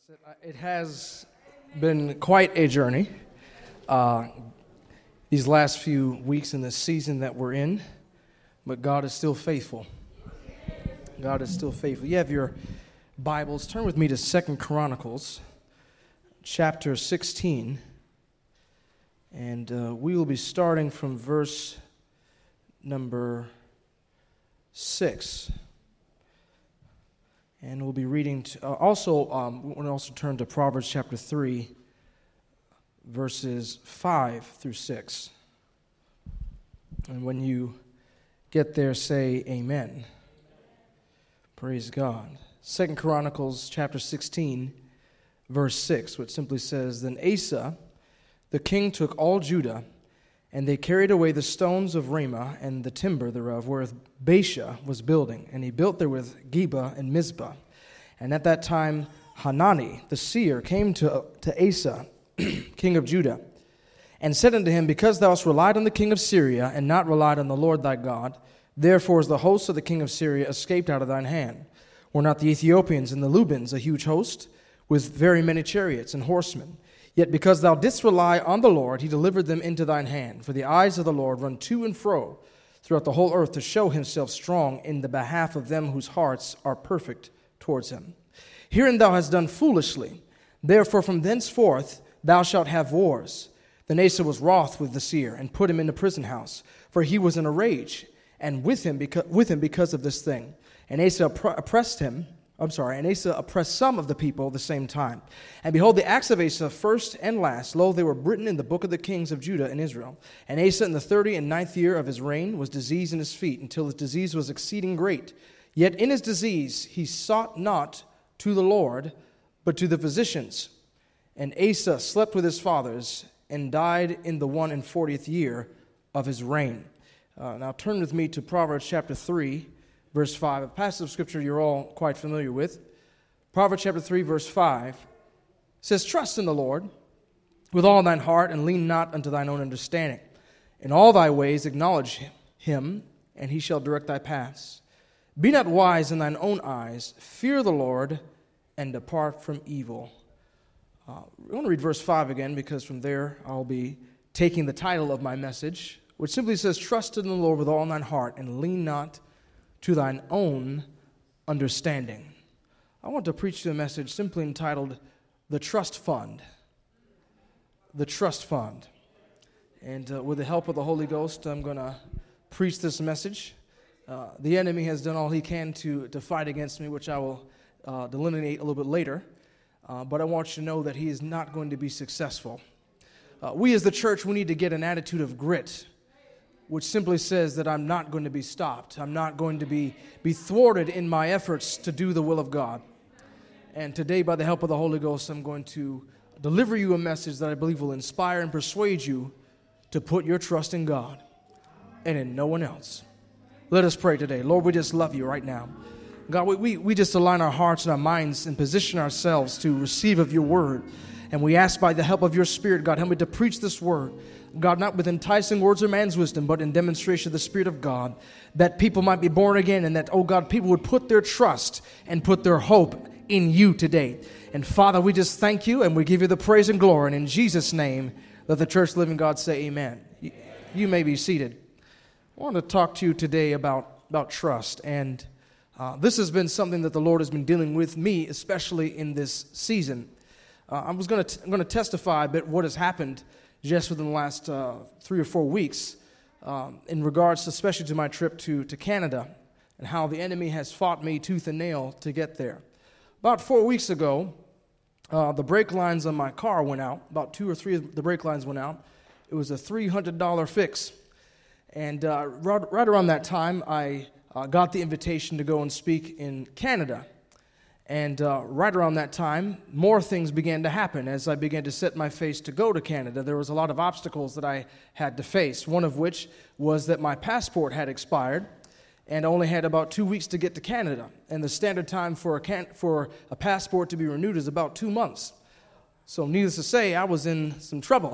It has been quite a journey these last few weeks in the season that we're in, but God is still faithful. God is still faithful. You have your Bibles. Turn with me to 2 Chronicles chapter 16, and we will be starting from verse number 6. And we'll be reading, we'll also turn to Proverbs chapter 3, verses 5 through 6. And when you get there, say amen. Praise God. 2 Chronicles chapter 16, verse 6, which simply says, Then Asa, the king, took all Judah, and they carried away the stones of Ramah and the timber thereof, wherewith Baasha was building. And he built therewith Geba and Mizpah. And at that time Hanani the seer came to Asa, king of Judah, and said unto him, Because thou hast relied on the king of Syria, and not relied on the Lord thy God, therefore is the host of the king of Syria escaped out of thine hand. Were not the Ethiopians and the Lubans a huge host, with very many chariots and horsemen? Yet because thou didst rely on the Lord, he delivered them into thine hand. For the eyes of the Lord run to and fro throughout the whole earth to show himself strong in the behalf of them whose hearts are perfect towards him. Herein thou hast done foolishly. Therefore from thenceforth thou shalt have wars. Then Asa was wroth with the seer, and put him in the prison house, for he was in a rage, and with him because of this thing. And Asa oppressed some of the people at the same time. And behold, the acts of Asa, first and last, lo, they were written in the book of the kings of Judah and Israel. And Asa in the 39th year of his reign was diseased in his feet, until his disease was exceeding great. Yet in his disease he sought not to the Lord, but to the physicians. And Asa slept with his fathers, and died in the 41st year of his reign. Now turn with me to Proverbs chapter 3, verse 5, a passage of scripture you're all quite familiar with. Proverbs chapter 3, verse 5 says, Trust in the Lord with all thine heart, and lean not unto thine own understanding. In all thy ways acknowledge him, and he shall direct thy paths. Be not wise in thine own eyes. Fear the Lord, and depart from evil. I want to read verse 5 again, because from there I'll be taking the title of my message, which simply says, Trust in the Lord with all thine heart, and lean not to thine own understanding. I want to preach to a message simply entitled, The Trust Fund. The Trust Fund. And with the help of the Holy Ghost, I'm going to preach this message. The enemy has done all he can to fight against me, which I will delineate a little bit later. But I want you to know that he is not going to be successful. We as the church, we need to get an attitude of grit, which simply says that I'm not going to be stopped. I'm not going to be thwarted in my efforts to do the will of God. And today, by the help of the Holy Ghost, I'm going to deliver you a message that I believe will inspire and persuade you to put your trust in God and in no one else. Let us pray today. Lord, we just love you right now. God, we just align our hearts and our minds and position ourselves to receive of your word. And we ask by the help of your Spirit, God, help me to preach this word. God, not with enticing words or man's wisdom, but in demonstration of the Spirit of God, that people might be born again, and that, oh God, people would put their trust and put their hope in you today. And Father, we just thank you, and we give you the praise and glory. And in Jesus' name, let the church living God say amen. You may be seated. I want to talk to you today about trust. And this has been something that the Lord has been dealing with me, especially in this season. I'm going to testify a bit what has happened just within the last 3 or 4 weeks in regards especially to my trip to Canada, and how the enemy has fought me tooth and nail to get there. About 4 weeks ago, the brake lines on my car went out. About 2 or 3 of the brake lines went out. It was a $300 fix. And right around that time, I got the invitation to go and speak in Canada. And right around that time, more things began to happen as I began to set my face to go to Canada. There was a lot of obstacles that I had to face, one of which was that my passport had expired, and I only had about 2 weeks to get to Canada. And the standard time for a passport to be renewed is about 2 months. So needless to say, I was in some trouble.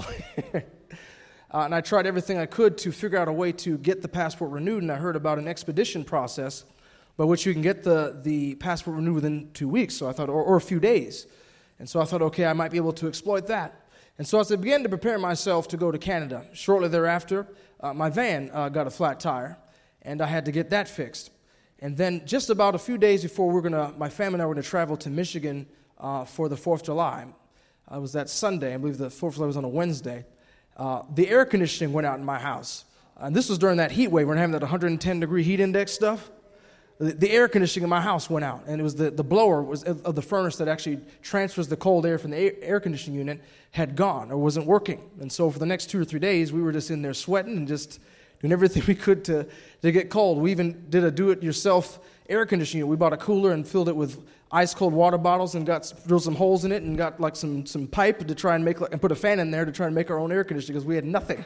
And I tried everything I could to figure out a way to get the passport renewed, and I heard about an expedition process by which you can get the passport renewed within 2 weeks. So I thought, or a few days. And so I thought, okay, I might be able to exploit that. And so as I began to prepare myself to go to Canada, shortly thereafter, my van got a flat tire, and I had to get that fixed. And then just about a few days before my family and I were going to travel to Michigan for the 4th of July, it was that Sunday, I believe the 4th of July was on a Wednesday, the air conditioning went out in my house. And this was during that heat wave. We're having that 110-degree heat index stuff. The air conditioning in my house went out, and it was the blower of the furnace that actually transfers the cold air from the air conditioning unit had gone or wasn't working. And so for the next 2 or 3 days, we were just in there sweating and just doing everything we could to get cold. We even did a do-it-yourself air conditioning unit. We bought a cooler and filled it with ice-cold water bottles and drilled some holes in it and got like some pipe to try and make and put a fan in there to try and make our own air conditioning because we had nothing.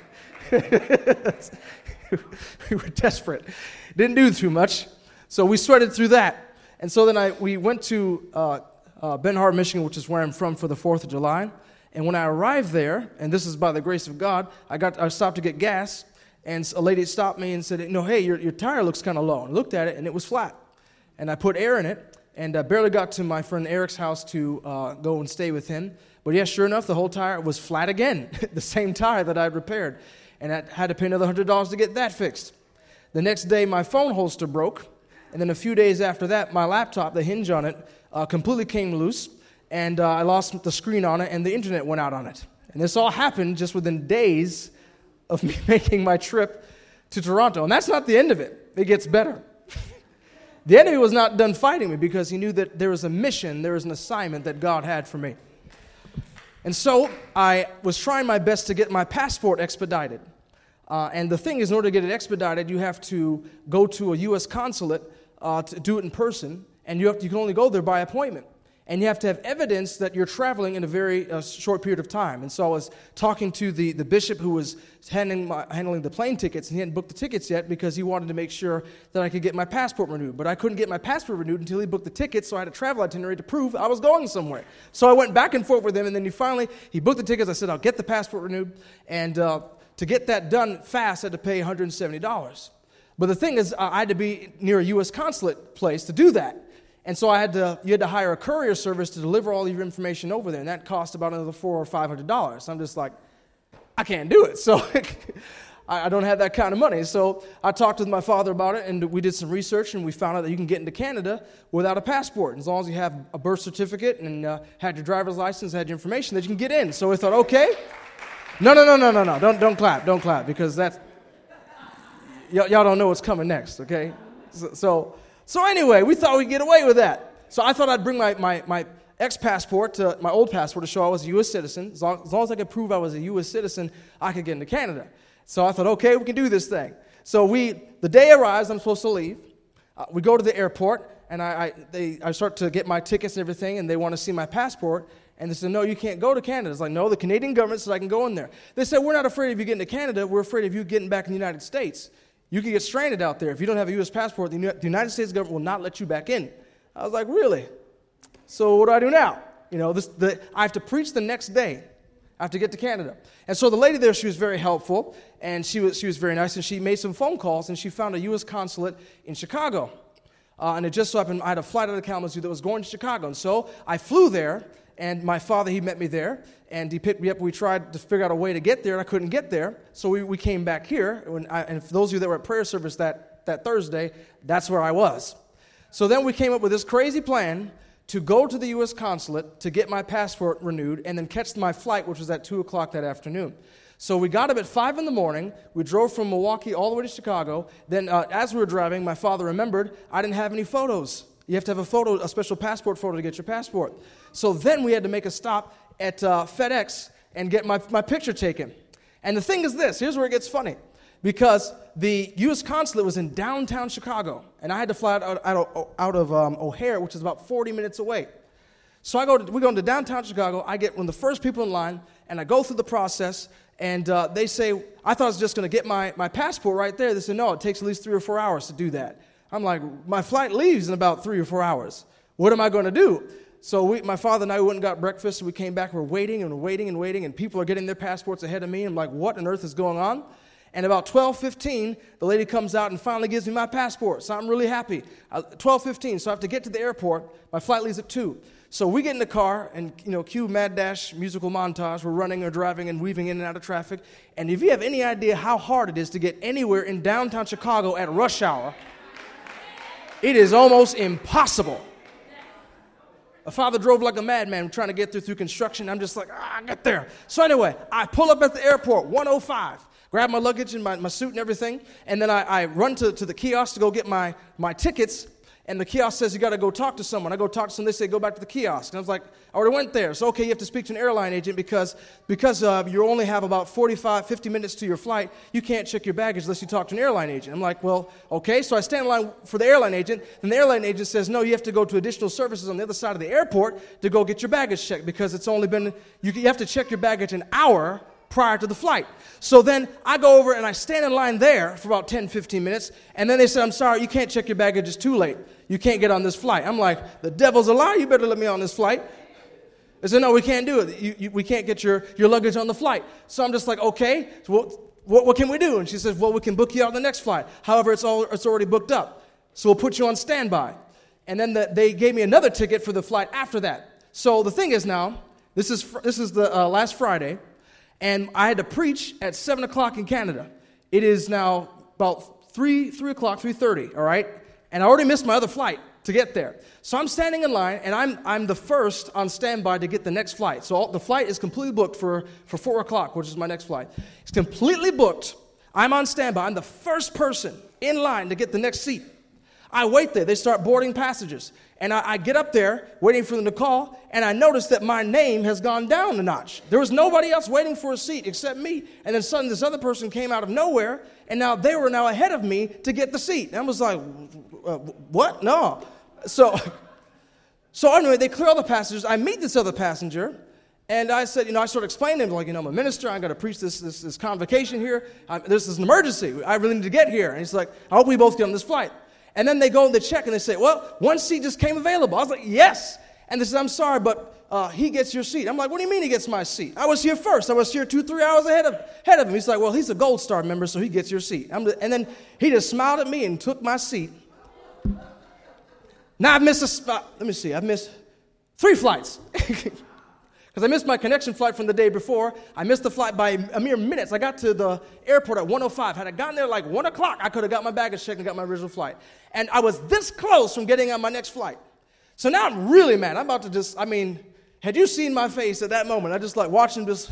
We were desperate. Didn't do too much. So we sweated through that. And so then we went to Ben Harbor, Michigan, which is where I'm from, for the 4th of July. And when I arrived there, and this is by the grace of God, I stopped to get gas, and a lady stopped me and said, hey, your tire looks kind of low. And I looked at it, and it was flat. And I put air in it, and I barely got to my friend Eric's house to go and stay with him. But yeah, sure enough, the whole tire was flat again, the same tire that I had repaired. And I had to pay another $100 to get that fixed. The next day, my phone holster broke. And then a few days after that, my laptop, the hinge on it, completely came loose, and I lost the screen on it, and the internet went out on it. And this all happened just within days of me making my trip to Toronto. And that's not the end of it. It gets better. The enemy was not done fighting me because he knew that there was a mission, there was an assignment that God had for me. And so I was trying my best to get my passport expedited. And the thing is, in order to get it expedited, you have to go to a U.S. consulate to do it in person, and you can only go there by appointment. And you have to have evidence that you're traveling in a very short period of time. And so I was talking to the bishop who was handling the plane tickets, and he hadn't booked the tickets yet because he wanted to make sure that I could get my passport renewed. But I couldn't get my passport renewed until he booked the tickets, so I had a travel itinerary to prove I was going somewhere. So I went back and forth with him, and then he booked the tickets. I said, I'll get the passport renewed. And to get that done fast, I had to pay $170. But the thing is, I had to be near a U.S. consulate place to do that. And so you had to hire a courier service to deliver all your information over there, and that cost about another $400 or $500. I'm just like, I can't do it. So I don't have that kind of money. So I talked with my father about it, and we did some research, and we found out that you can get into Canada without a passport. As long as you have a birth certificate and had your driver's license, had your information, that you can get in. So we thought, okay. No. Don't clap, because that's, y'all don't know what's coming next, okay? So anyway, we thought we'd get away with that. So I thought I'd bring my ex-passport, my old passport, to show I was a U.S. citizen. As long as I could prove I was a U.S. citizen, I could get into Canada. So I thought, okay, we can do this thing. So the day arrives, I'm supposed to leave. We go to the airport, and I start to get my tickets and everything, and they want to see my passport. And they said, no, you can't go to Canada. It's like, no, the Canadian government said I can go in there. They said, we're not afraid of you getting to Canada. We're afraid of you getting back in the United States. You can get stranded out there. If you don't have a U.S. passport, the United States government will not let you back in. I was like, really? So what do I do now? I have to preach the next day. I have to get to Canada. And so the lady there, she was very helpful, and she was very nice, and she made some phone calls, and she found a U.S. consulate in Chicago. And it just so happened I had a flight out of Kalamazoo that was going to Chicago. And so I flew there, and my father, he met me there, and he picked me up. We tried to figure out a way to get there, and I couldn't get there. So we came back here, and for those of you that were at prayer service that Thursday, that's where I was. So then we came up with this crazy plan to go to the U.S. consulate to get my passport renewed and then catch my flight, which was at 2 o'clock that afternoon. So we got up at 5 in the morning. We drove from Milwaukee all the way to Chicago. Then as we were driving, my father remembered I didn't have any photos. You have to have a special passport photo to get your passport. So then we had to make a stop at FedEx and get my picture taken. And the thing is this, here's where it gets funny. Because the U.S. consulate was in downtown Chicago, and I had to fly out of O'Hare, which is about 40 minutes away. So we go into downtown Chicago. I get one of the first people in line, and I go through the process, and they say, I thought I was just going to get my passport right there. They said, no, it takes at least 3 or 4 hours to do that. I'm like, my flight leaves in about 3 or 4 hours. What am I going to do? So my father and I went and got breakfast, and we came back. We're waiting, and people are getting their passports ahead of me. I'm like, what on earth is going on? And about 12:15, the lady comes out and finally gives me my passport. So I'm really happy. 12:15, so I have to get to the airport. My flight leaves at 2. So we get in the car, and, cue Mad Dash musical montage. We're running or driving and weaving in and out of traffic. And if you have any idea how hard it is to get anywhere in downtown Chicago at rush hour, it is almost impossible. A father drove like a madman trying to get through construction. I'm just like, get there. So anyway, I pull up at the airport, 1:05. Grab my luggage and my suit and everything, and then I run to the kiosk to go get my tickets, and the kiosk says, you got to go talk to someone. I go talk to someone, they say, go back to the kiosk. And I was like, I already went there. So, okay, you have to speak to an airline agent because you only have about 50 minutes to your flight. You can't check your baggage unless you talk to an airline agent. I'm like, well, okay. So I stand in line for the airline agent, and the airline agent says, no, you have to go to additional services on the other side of the airport to go get your baggage checked because it's only been, you have to check your baggage an hour prior to the flight. So then I go over and I stand in line there for about 10, 15 minutes, and then they said, I'm sorry, you can't check your baggage, it's too late. You can't get on this flight. I'm like, the devil's a lie, you better let me on this flight. They said, no, we can't do it. We can't get your luggage on the flight. So I'm just like, okay, so what can we do? And she says, well, we can book you out on the next flight. However, it's already booked up. So we'll put you on standby. And then they gave me another ticket for the flight after that. So the thing is now, this is the last Friday, and I had to preach at 7 o'clock in Canada. It is now about 3 o'clock, 3:30, all right? And I already missed my other flight to get there. So I'm standing in line, and I'm the first on standby to get the next flight. So the flight is completely booked for 4 o'clock, which is my next flight. It's completely booked. I'm on standby. I'm the first person in line to get the next seat. I wait there. They start boarding passengers. And I get up there, waiting for them to call, and I notice that my name has gone down a notch. There was nobody else waiting for a seat except me. And then suddenly this other person came out of nowhere, and now they were ahead of me to get the seat. And I was like, what? No. So anyway, they clear all the passengers. I meet this other passenger, and I said, I sort of explained to him, like, I'm a minister. I'm going to preach this convocation here. This is an emergency. I really need to get here. And he's like, I hope we both get on this flight. And then they go and they check and they say, well, one seat just came available. I was like, yes. And they said, I'm sorry, but he gets your seat. I'm like, what do you mean he gets my seat? I was here first. I was here 2-3 hours ahead of him. He's like, well, he's a Gold Star member, so he gets your seat. And then he just smiled at me and took my seat. Now I've missed I've missed 3 flights. Because I missed my connection flight from the day before. I missed the flight by a mere minutes. I got to the airport at 1:05. Had I gotten there like 1 o'clock, I could have got my baggage checked and got my original flight. And I was this close from getting on my next flight. So now I'm really mad. I'm about to had you seen my face at that moment, I just like watching this.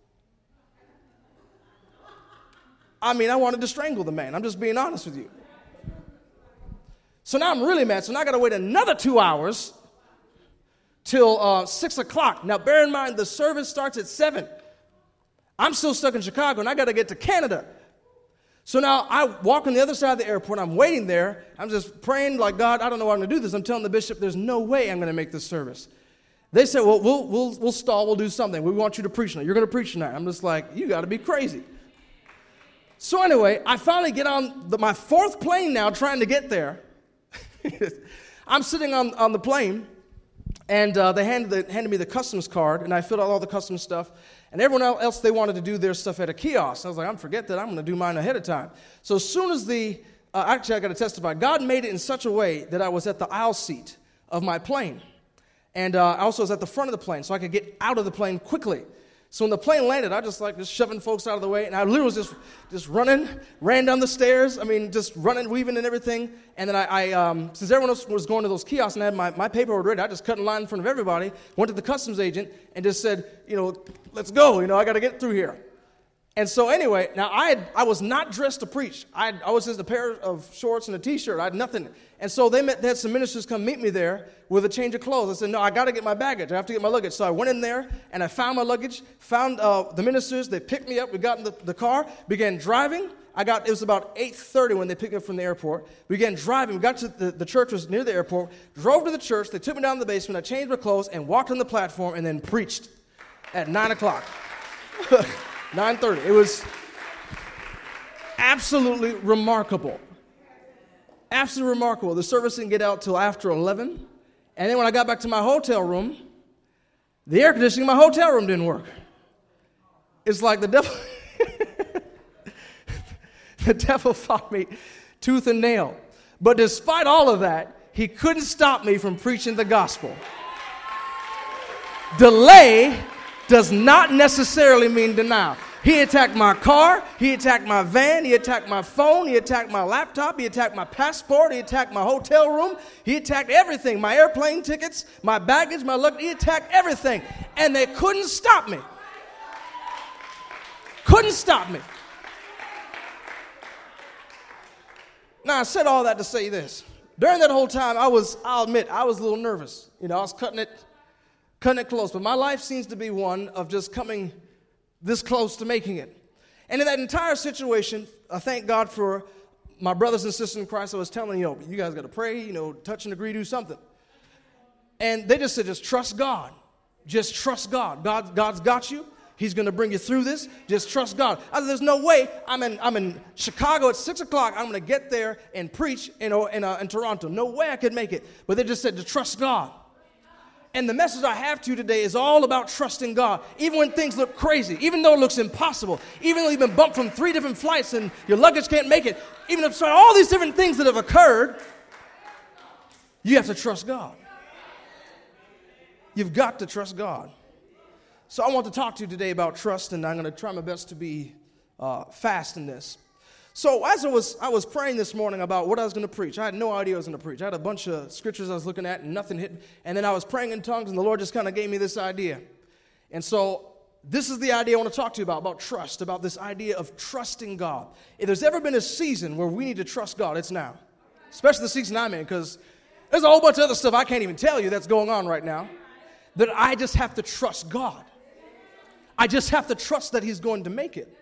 I wanted to strangle the man. I'm just being honest with you. So now I'm really mad. So now I got to wait another 2 hours till 6 o'clock. Now, bear in mind, the service starts at 7. I'm still stuck in Chicago, and I got to get to Canada. So now I walk on the other side of the airport. I'm waiting there. I'm just praying like, God, I don't know how I'm going to do this. I'm telling the bishop, there's no way I'm going to make this service. They said, well, we'll stall. We'll do something. We want you to preach tonight. You're going to preach tonight. I'm just like, you got to be crazy. So anyway, I finally get on my 4th plane now trying to get there. I'm sitting on the plane. And they handed me the customs card, and I filled out all the customs stuff. And everyone else, they wanted to do their stuff at a kiosk. I was like, forget that. I'm going to do mine ahead of time. So as soon as actually I got to testify, God made it in such a way that I was at the aisle seat of my plane. And I also was at the front of the plane, so I could get out of the plane quickly. So when the plane landed, I just shoving folks out of the way, and I literally was just running, ran down the stairs. Just running, weaving and everything. And then I since everyone else was going to those kiosks and I had my paperwork ready, I just cut in line in front of everybody, went to the customs agent, and just said, let's go. I got to get through here. And so anyway, now I was not dressed to preach. I was just a pair of shorts and a T-shirt. I had nothing. And so they had some ministers come meet me there with a change of clothes. I said, no, I got to get my baggage. I have to get my luggage. So I went in there, and I found my luggage, found the ministers. They picked me up. We got in the car, began driving. It was about 8:30 when they picked me up from the airport. We began driving. We got to the church was near the airport, drove to the church. They took me down to the basement. I changed my clothes and walked on the platform and then preached at 9 o'clock. 9:30. It was absolutely remarkable. Absolutely remarkable. The service didn't get out till after 11. And then when I got back to my hotel room, the air conditioning in my hotel room didn't work. It's like the devil. The devil fought me tooth and nail. But despite all of that, he couldn't stop me from preaching the gospel. Delay does not necessarily mean denial. He attacked my car, he attacked my van, he attacked my phone, he attacked my laptop, he attacked my passport, he attacked my hotel room, he attacked everything, my airplane tickets, my baggage, my luggage, he attacked everything. And they couldn't stop me. Couldn't stop me. Now, I said all that to say this. During that whole time, I'll admit, I was a little nervous. I was cutting it close. But my life seems to be one of just coming this close to making it. And in that entire situation, I thank God for my brothers and sisters in Christ. I was telling you guys got to pray, touch and agree, do something. And they just said, just trust God. Just trust God. God's got you. He's going to bring you through this. Just trust God. I said, there's no way. I'm in Chicago at 6 o'clock. I'm going to get there and preach in Toronto. No way I could make it. But they just said to trust God. And the message I have to you today is all about trusting God. Even when things look crazy, even though it looks impossible, even though you've been bumped from 3 different flights and your luggage can't make it, even if all these different things that have occurred, you have to trust God. You've got to trust God. So I want to talk to you today about trust, and I'm going to try my best to be fast in this. So as I was praying this morning about what I was going to preach, I had no idea I was going to preach. I had a bunch of scriptures I was looking at, and nothing hit. And then I was praying in tongues, and the Lord just kind of gave me this idea. And so this is the idea I want to talk to you about trust, about this idea of trusting God. If there's ever been a season where we need to trust God, it's now. Especially the season I'm in, because there's a whole bunch of other stuff I can't even tell you that's going on right now, that I just have to trust God. I just have to trust that He's going to make it.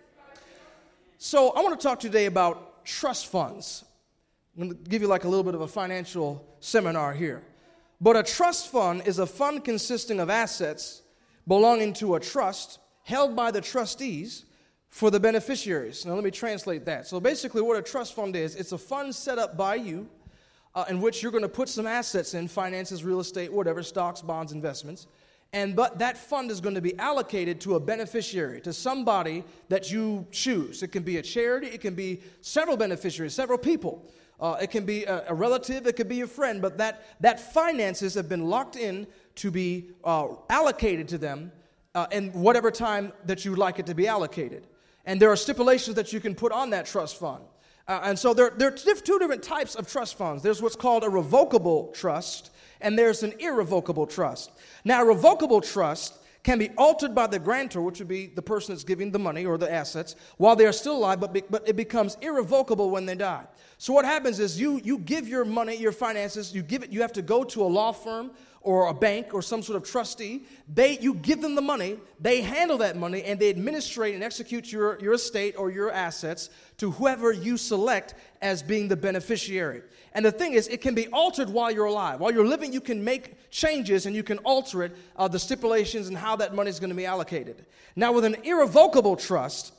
So I want to talk today about trust funds. I'm going to give you like a little bit of a financial seminar here. But a trust fund is a fund consisting of assets belonging to a trust held by the trustees for the beneficiaries. Now let me translate that. So basically what a trust fund is, it's a fund set up by you in which you're going to put some assets in, finances, real estate, whatever, stocks, bonds, investments. But that fund is going to be allocated to a beneficiary, to somebody that you choose. It can be a charity. It can be several beneficiaries, several people. It can be a relative. It could be a friend. But that finances have been locked in to be allocated to them in whatever time that you would like it to be allocated. And there are stipulations that you can put on that trust fund. And so there are 2 different types of trust funds. There's what's called a revocable trust, and there's an irrevocable trust. Now, a revocable trust can be altered by the grantor, which would be the person that's giving the money or the assets, while they are still alive, but it becomes irrevocable when they die. So what happens is you give your money, your finances, you have to go to a law firm or a bank or some sort of trustee. You give them the money, they handle that money, and they administrate and execute your estate or your assets to whoever you select as being the beneficiary. And the thing is, it can be altered while you're alive. While you're living, you can make changes and you can alter it, the stipulations and how that money is going to be allocated. Now, with an irrevocable trust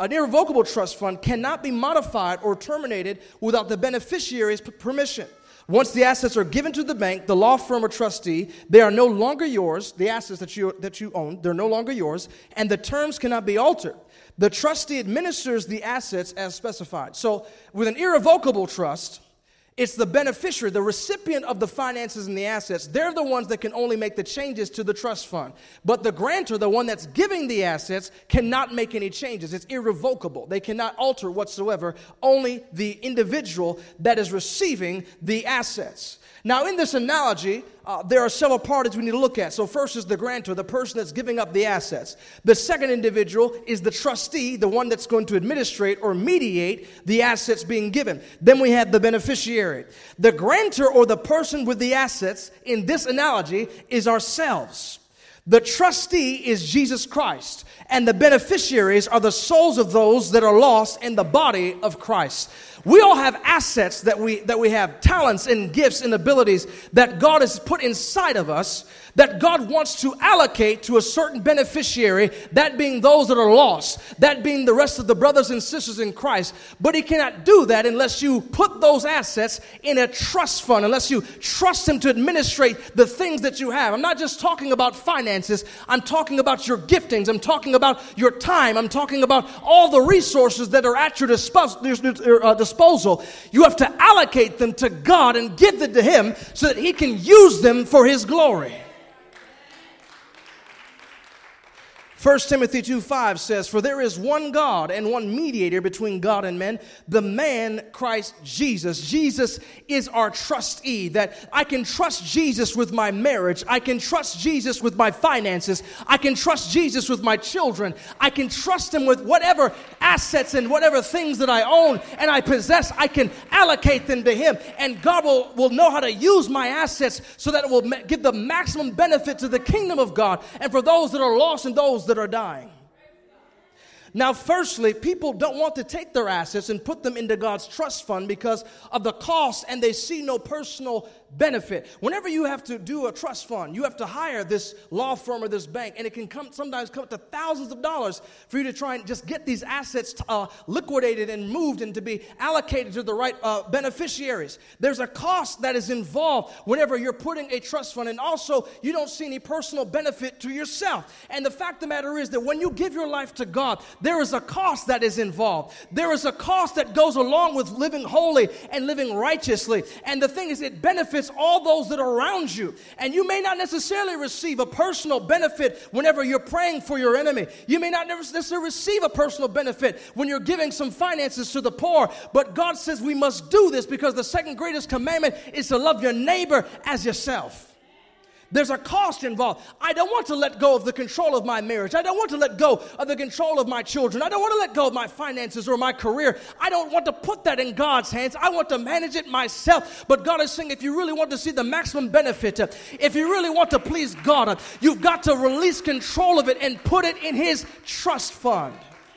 fund cannot be modified or terminated without the beneficiary's permission. Once the assets are given to the bank, the law firm or trustee, they are no longer yours. The assets that you own, they're no longer yours, and the terms cannot be altered. The trustee administers the assets as specified. So with an irrevocable trust, it's the beneficiary, the recipient of the finances and the assets. They're the ones that can only make the changes to the trust fund. But the grantor, the one that's giving the assets, cannot make any changes. It's irrevocable. They cannot alter whatsoever. Only the individual that is receiving the assets. Now, in this analogy, there are several parties we need to look at. So first is the grantor, the person that's giving up the assets. The second individual is the trustee, the one that's going to administrate or mediate the assets being given. Then we have the beneficiary. The grantor, or the person with the assets, in this analogy, is ourselves. The trustee is Jesus Christ, and the beneficiaries are the souls of those that are lost in the body of Christ. We all have assets that we have, talents and gifts and abilities that God has put inside of us that God wants to allocate to a certain beneficiary, that being those that are lost, that being the rest of the brothers and sisters in Christ. But he cannot do that unless you put those assets in a trust fund, unless you trust him to administrate the things that you have. I'm not just talking about finances. I'm talking about your giftings. I'm talking about your time. I'm talking about all the resources that are at your disposal. You have to allocate them to God and give them to him so that he can use them for his glory. 1 Timothy 2:5 says, "For there is one God and one mediator between God and men, the man Christ Jesus." Jesus is our trustee, that I can trust Jesus with my marriage. I can trust Jesus with my finances. I can trust Jesus with my children. I can trust him with whatever assets and whatever things that I own and I possess. I can allocate them to him, and God will know how to use my assets so that it will give the maximum benefit to the kingdom of God and for those that are lost and those that are dying. Now, firstly, people don't want to take their assets and put them into God's trust fund because of the cost, and they see no personal benefit. Whenever you have to do a trust fund, you have to hire this law firm or this bank, and it can sometimes come to thousands of dollars for you to try and just get these assets liquidated and moved and to be allocated to the right beneficiaries. There's a cost that is involved whenever you're putting a trust fund, and also you don't see any personal benefit to yourself. And the fact of the matter is that when you give your life to God, there is a cost that is involved. There is a cost that goes along with living holy and living righteously. And the thing is, it benefits all those that are around you. And you may not necessarily receive a personal benefit whenever you're praying for your enemy. You may not necessarily receive a personal benefit when you're giving some finances to the poor. But God says we must do this because the second greatest commandment is to love your neighbor as yourself. There's a cost involved. I don't want to let go of the control of my marriage. I don't want to let go of the control of my children. I don't want to let go of my finances or my career. I don't want to put that in God's hands. I want to manage it myself. But God is saying, if you really want to see the maximum benefit, if you really want to please God, you've got to release control of it and put it in his trust fund.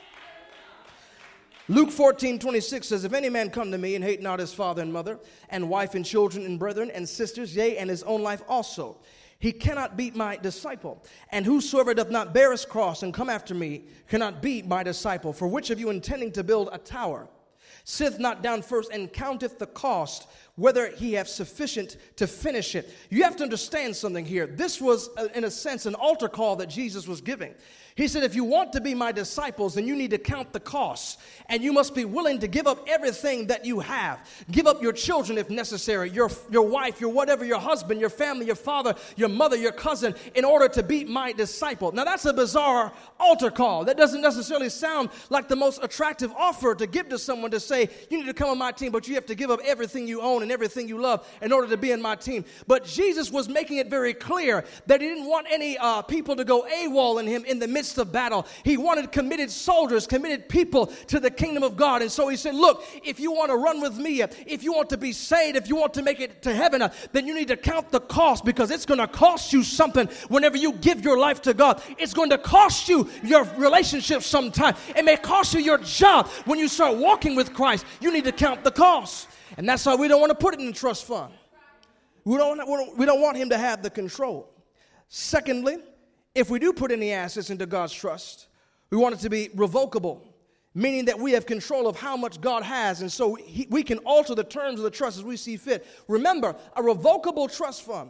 Luke 14:26 says, "If any man come to me and hate not his father and mother, and wife and children and brethren and sisters, yea, and his own life also, he cannot be my disciple. And whosoever doth not bear his cross and come after me cannot be my disciple. For which of you intending to build a tower sitteth not down first and counteth the cost, whether he have sufficient to finish it?" You have to understand something here. This was, in a sense, an altar call that Jesus was giving. He said, if you want to be my disciples, then you need to count the costs. And you must be willing to give up everything that you have. Give up your children if necessary, your wife, your whatever, your husband, your family, your father, your mother, your cousin, in order to be my disciple. Now that's a bizarre altar call. That doesn't necessarily sound like the most attractive offer to give to someone, to say, you need to come on my team, but you have to give up everything you own and everything you love in order to be in my team. But Jesus was making it very clear that he didn't want any people to go AWOL in him in the midst of battle. He wanted committed soldiers, committed people to the kingdom of God. And so he said, look, if you want to run with me, if you want to be saved, if you want to make it to heaven, then you need to count the cost, because it's going to cost you something whenever you give your life to God. It's going to cost you your relationship sometime. It may cost you your job. When you start walking with Christ, you need to count the cost. And that's why we don't want to put it in the trust fund. We don't want him to have the control. Secondly, if we do put any assets into God's trust, we want it to be revocable, meaning that we have control of how much God has, and so we can alter the terms of the trust as we see fit. Remember, a revocable trust fund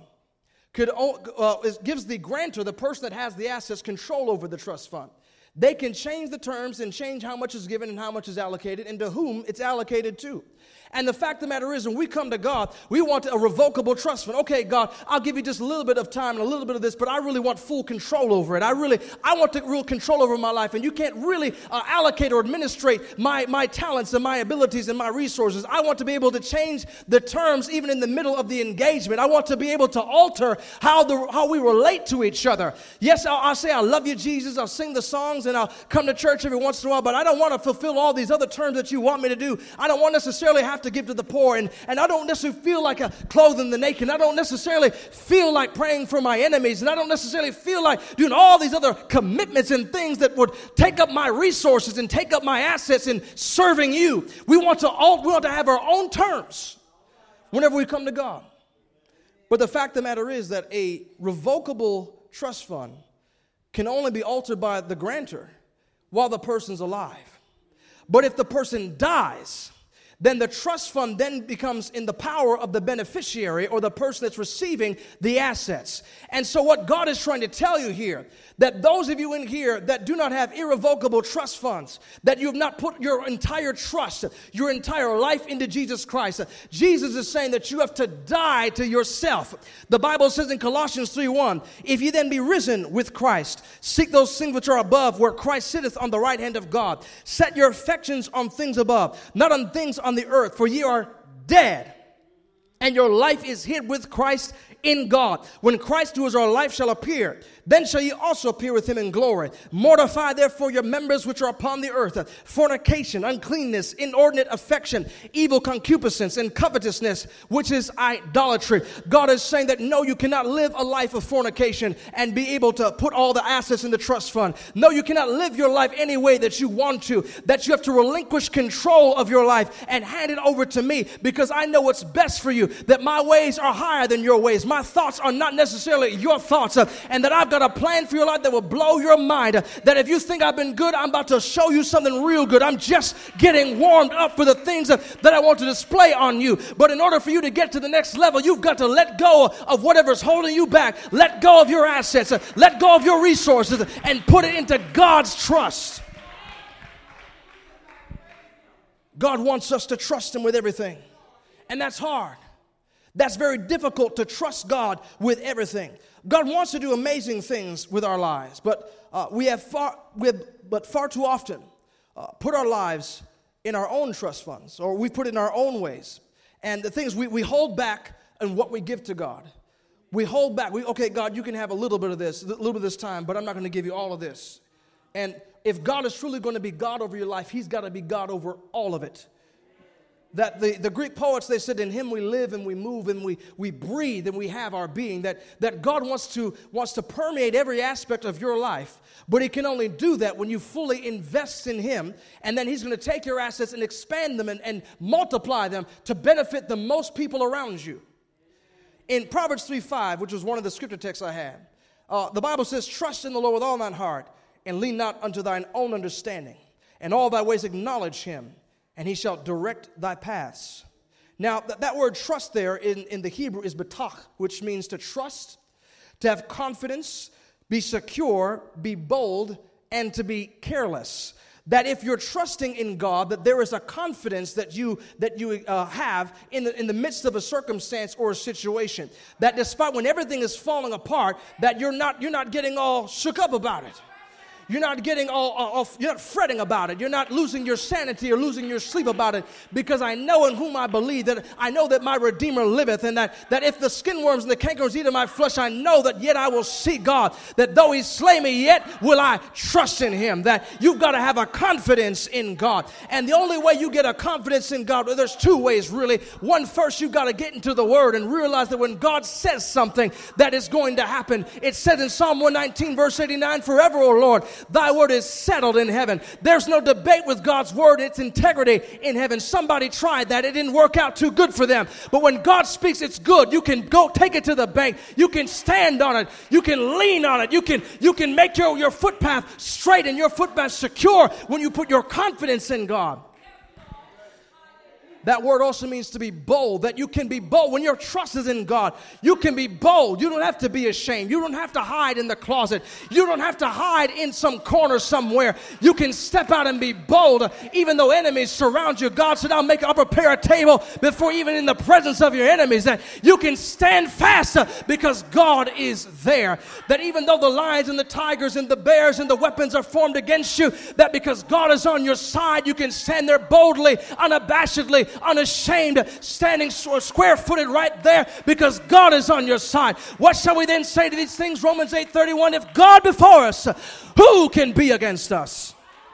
gives the grantor, the person that has the assets, control over the trust fund. They can change the terms and change how much is given and how much is allocated and to whom it's allocated to. And the fact of the matter is, when we come to God, we want a revocable trust fund. Okay, God, I'll give you just a little bit of time and a little bit of this, but I really want full control over it. I want the real control over my life, and you can't really allocate or administrate my talents and my abilities and my resources. I want to be able to change the terms even in the middle of the engagement. I want to be able to alter how we relate to each other. Yes, I'll say I love you, Jesus. I'll sing the songs and I'll come to church every once in a while, but I don't want to fulfill all these other terms that you want me to do. I don't want necessarily have to give to the poor, and I don't necessarily feel like clothing the naked. I don't necessarily feel like praying for my enemies, and I don't necessarily feel like doing all these other commitments and things that would take up my resources and take up my assets in serving you. We want to have our own terms whenever we come to God. But the fact of the matter is that a revocable trust fund can only be altered by the grantor while the person's alive. But if the person dies, then the trust fund then becomes in the power of the beneficiary or the person that's receiving the assets. And so what God is trying to tell you here, that those of you in here that do not have irrevocable trust funds, that you have not put your entire trust, your entire life into Jesus Christ, Jesus is saying that you have to die to yourself. The Bible says in Colossians 3:1, if ye then be risen with Christ, seek those things which are above, where Christ sitteth on the right hand of God. Set your affections on things above, not on things on the earth, for ye are dead, and your life is hid with Christ in God. When Christ, who is our life, shall appear, then shall ye also appear with him in glory. Mortify therefore your members which are upon the earth, fornication, uncleanness, inordinate affection, evil concupiscence, and covetousness, which is idolatry. God is saying that no, you cannot live a life of fornication and be able to put all the assets in the trust fund. No, you cannot live your life any way that you want to, that you have to relinquish control of your life and hand it over to me, because I know what's best for you, that my ways are higher than your ways. My thoughts are not necessarily your thoughts, and that I've got a plan for your life that will blow your mind, that if you think I've been good, I'm about to show you something real good. I'm just getting warmed up for the things that I want to display on you. But in order for you to get to the next level, you've got to let go of whatever's holding you back. Let go of your assets, let go of your resources, and put it into God's trust. God wants us to trust him with everything, and that's hard. That's very difficult to trust God with everything. God wants to do amazing things with our lives, but we have far too often put our lives in our own trust funds, or we put it in our own ways. And the things we hold back in what we give to God. We hold back. Okay, God, you can have a little bit of this, a little bit of this time, but I'm not going to give you all of this. And if God is truly going to be God over your life, he's got to be God over all of it. That the Greek poets, they said, in him we live and we move and we breathe and we have our being. That God wants to permeate every aspect of your life. But he can only do that when you fully invest in him. And then he's going to take your assets and expand them and multiply them to benefit the most people around you. In Proverbs 3:5, which was one of the scripture texts I had, the Bible says, trust in the Lord with all thine heart and lean not unto thine own understanding. And all thy ways acknowledge him, and he shall direct thy paths. Now, that word trust there in the Hebrew is betach, which means to trust, to have confidence, be secure, be bold, and to be careless. That if you're trusting in God, that there is a confidence that you have in the midst of a circumstance or a situation. That despite when everything is falling apart, that you're not getting all shook up about it. You're not getting you're not fretting about it. You're not losing your sanity or losing your sleep about it, because I know in whom I believe, that I know that my Redeemer liveth, and that if the skin worms and the cankerworms eat of my flesh, I know that yet I will see God, that though he slay me, yet will I trust in him. That you've got to have a confidence in God. And the only way you get a confidence in God, well, there's two ways really. One, first you've got to get into the Word and realize that when God says something, that is going to happen. It says in Psalm 119 verse 89, forever, O Lord, thy word is settled in heaven. There's no debate with God's word, its integrity in heaven. Somebody tried that. It didn't work out too good for them. But when God speaks, it's good. You can go take it to the bank. You can stand on it. You can lean on it. You can make your footpath straight and your footpath secure when you put your confidence in God. That word also means to be bold, that you can be bold. When your trust is in God, you can be bold. You don't have to be ashamed. You don't have to hide in the closet. You don't have to hide in some corner somewhere. You can step out and be bold. Even though enemies surround you, God said, I'll prepare a table before even in the presence of your enemies. That you can stand fast because God is there. That even though the lions and the tigers and the bears and the weapons are formed against you, that because God is on your side, you can stand there boldly, unabashedly, unashamed, standing square-footed right there because God is on your side. What shall we then say to these things? Romans 8:31, if God before us, who can be against us?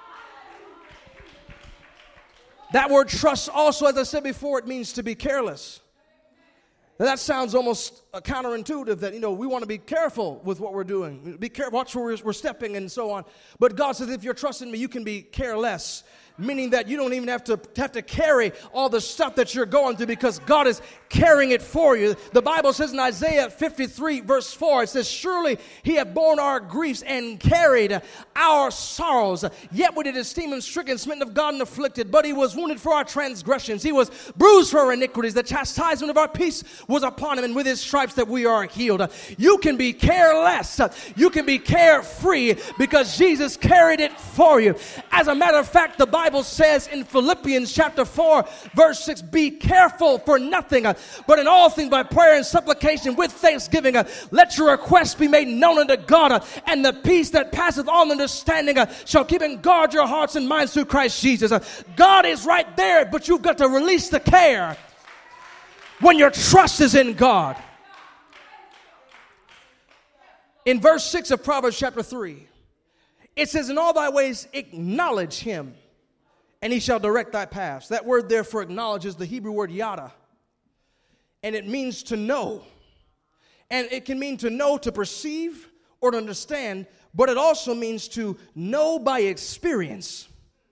That word trust also, as I said before, it means to be careless. Now, that sounds almost counterintuitive, that, we want to be careful with what we're doing. Be careful, watch where we're stepping and so on. But God says, if you're trusting me, you can be careless. meaning that you don't even have to carry all the stuff that you're going through because God is carrying it for you. The Bible says in Isaiah 53 verse 4, it says, surely he hath borne our griefs and carried our sorrows. Yet we did esteem him stricken, smitten of God, and afflicted. But he was wounded for our transgressions. He was bruised for our iniquities. The chastisement of our peace was upon him, and with his stripes that we are healed. You can be careless. You can be carefree because Jesus carried it for you. As a matter of fact, the Bible says in Philippians chapter 4, verse 6, be careful for nothing, but in all things by prayer and supplication with thanksgiving, let your requests be made known unto God, and the peace that passeth all understanding shall keep and guard your hearts and minds through Christ Jesus. God is right there, but you've got to release the care when your trust is in God. In verse 6 of Proverbs chapter 3, it says, in all thy ways acknowledge him, and he shall direct thy paths. That word there for acknowledge is the Hebrew word yada. And it means to know. And it can mean to know, to perceive, or to understand. But it also means to know by experience.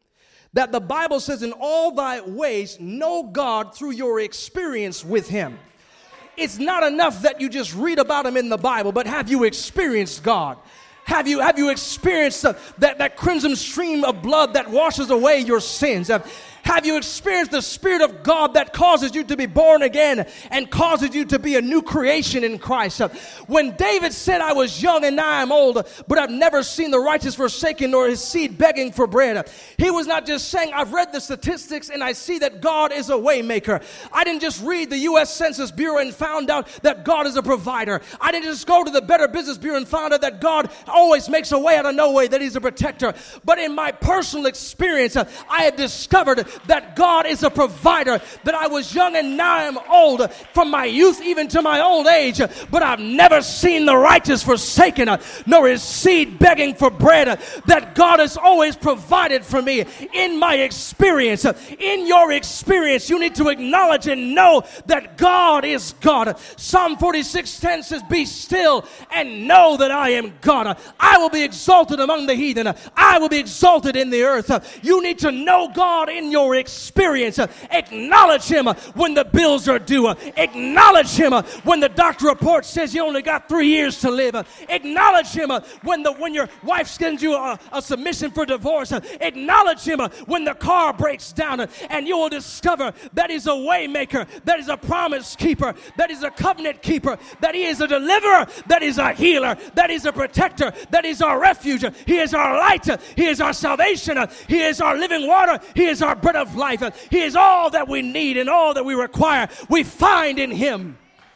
That the Bible says, in all thy ways, know God through your experience with him. It's not enough that you just read about him in the Bible, but have you experienced God? Have you experienced that crimson stream of blood that washes away your sins? Have you experienced the Spirit of God that causes you to be born again and causes you to be a new creation in Christ? When David said, I was young and now I'm old, but I've never seen the righteous forsaken nor his seed begging for bread, he was not just saying, I've read the statistics and I see that God is a way maker. I didn't just read the U.S. Census Bureau and found out that God is a provider. I didn't just go to the Better Business Bureau and found out that God always makes a way out of no way, that he's a protector. But in my personal experience, I have discovered that God is a provider, that I was young and now I'm old, from my youth even to my old age, but I've never seen the righteous forsaken, nor his seed begging for bread, that God has always provided for me in my experience. In your experience, you need to acknowledge and know that God is God. Psalm 46:10 says, be still and know that I am God. I will be exalted among the heathen. I will be exalted in the earth. You need to know God in your experience. Acknowledge him when the bills are due. Acknowledge him when the doctor report says you only got 3 years to live. Acknowledge him when your wife sends you a submission for divorce. Acknowledge him when the car breaks down, and you will discover that he's a way maker, that he's a promise keeper, that he's a covenant keeper, that he is a deliverer, that he's a healer, that he's a protector, that he's our refuge, he is our light, he is our salvation, he is our living water, he is our bread of life. He is all that we need and all that we require. We find in him.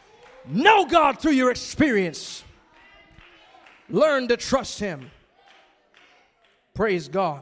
Know God through your experience. Learn to trust him. Praise God.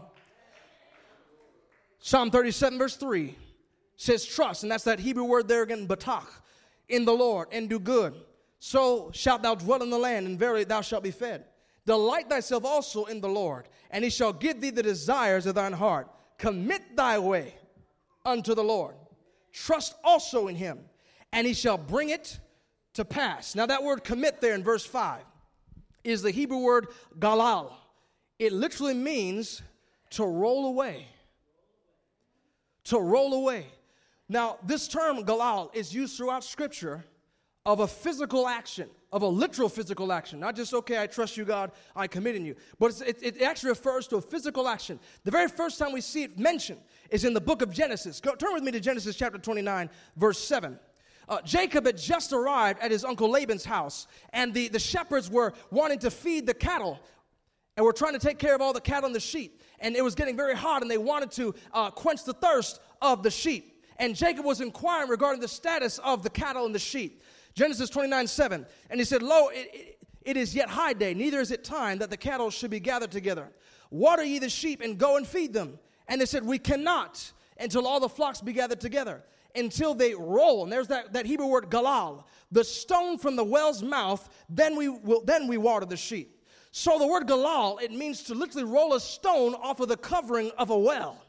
Psalm 37 verse 3 says trust, and that's that Hebrew word there again, batach, in the Lord, and do good. So shalt thou dwell in the land, and verily thou shalt be fed. Delight thyself also in the Lord, and he shall give thee the desires of thine heart. Commit thy way unto the Lord. Trust also in him, and he shall bring it to pass. Now that word commit there in verse 5 is the Hebrew word galal. It literally means to roll away. To roll away. Now this term galal is used throughout Scripture of a physical action, of a literal physical action. Not just, okay, I trust you, God, I commit in you. But it actually refers to a physical action. The very first time we see it mentioned is in the book of Genesis. Turn with me to Genesis chapter 29, verse 7. Jacob had just arrived at his uncle Laban's house, and the shepherds were wanting to feed the cattle, and were trying to take care of all the cattle and the sheep. And it was getting very hot, and they wanted to quench the thirst of the sheep. And Jacob was inquiring regarding the status of the cattle and the sheep. Genesis 29:7. And he said, Lo, it is yet high day, neither is it time that the cattle should be gathered together. Water ye the sheep, and go and feed them. And they said, we cannot until all the flocks be gathered together, until they roll. And there's that Hebrew word galal, the stone from the well's mouth, then we water the sheep. So the word galal, it means to literally roll a stone off of the covering of a well.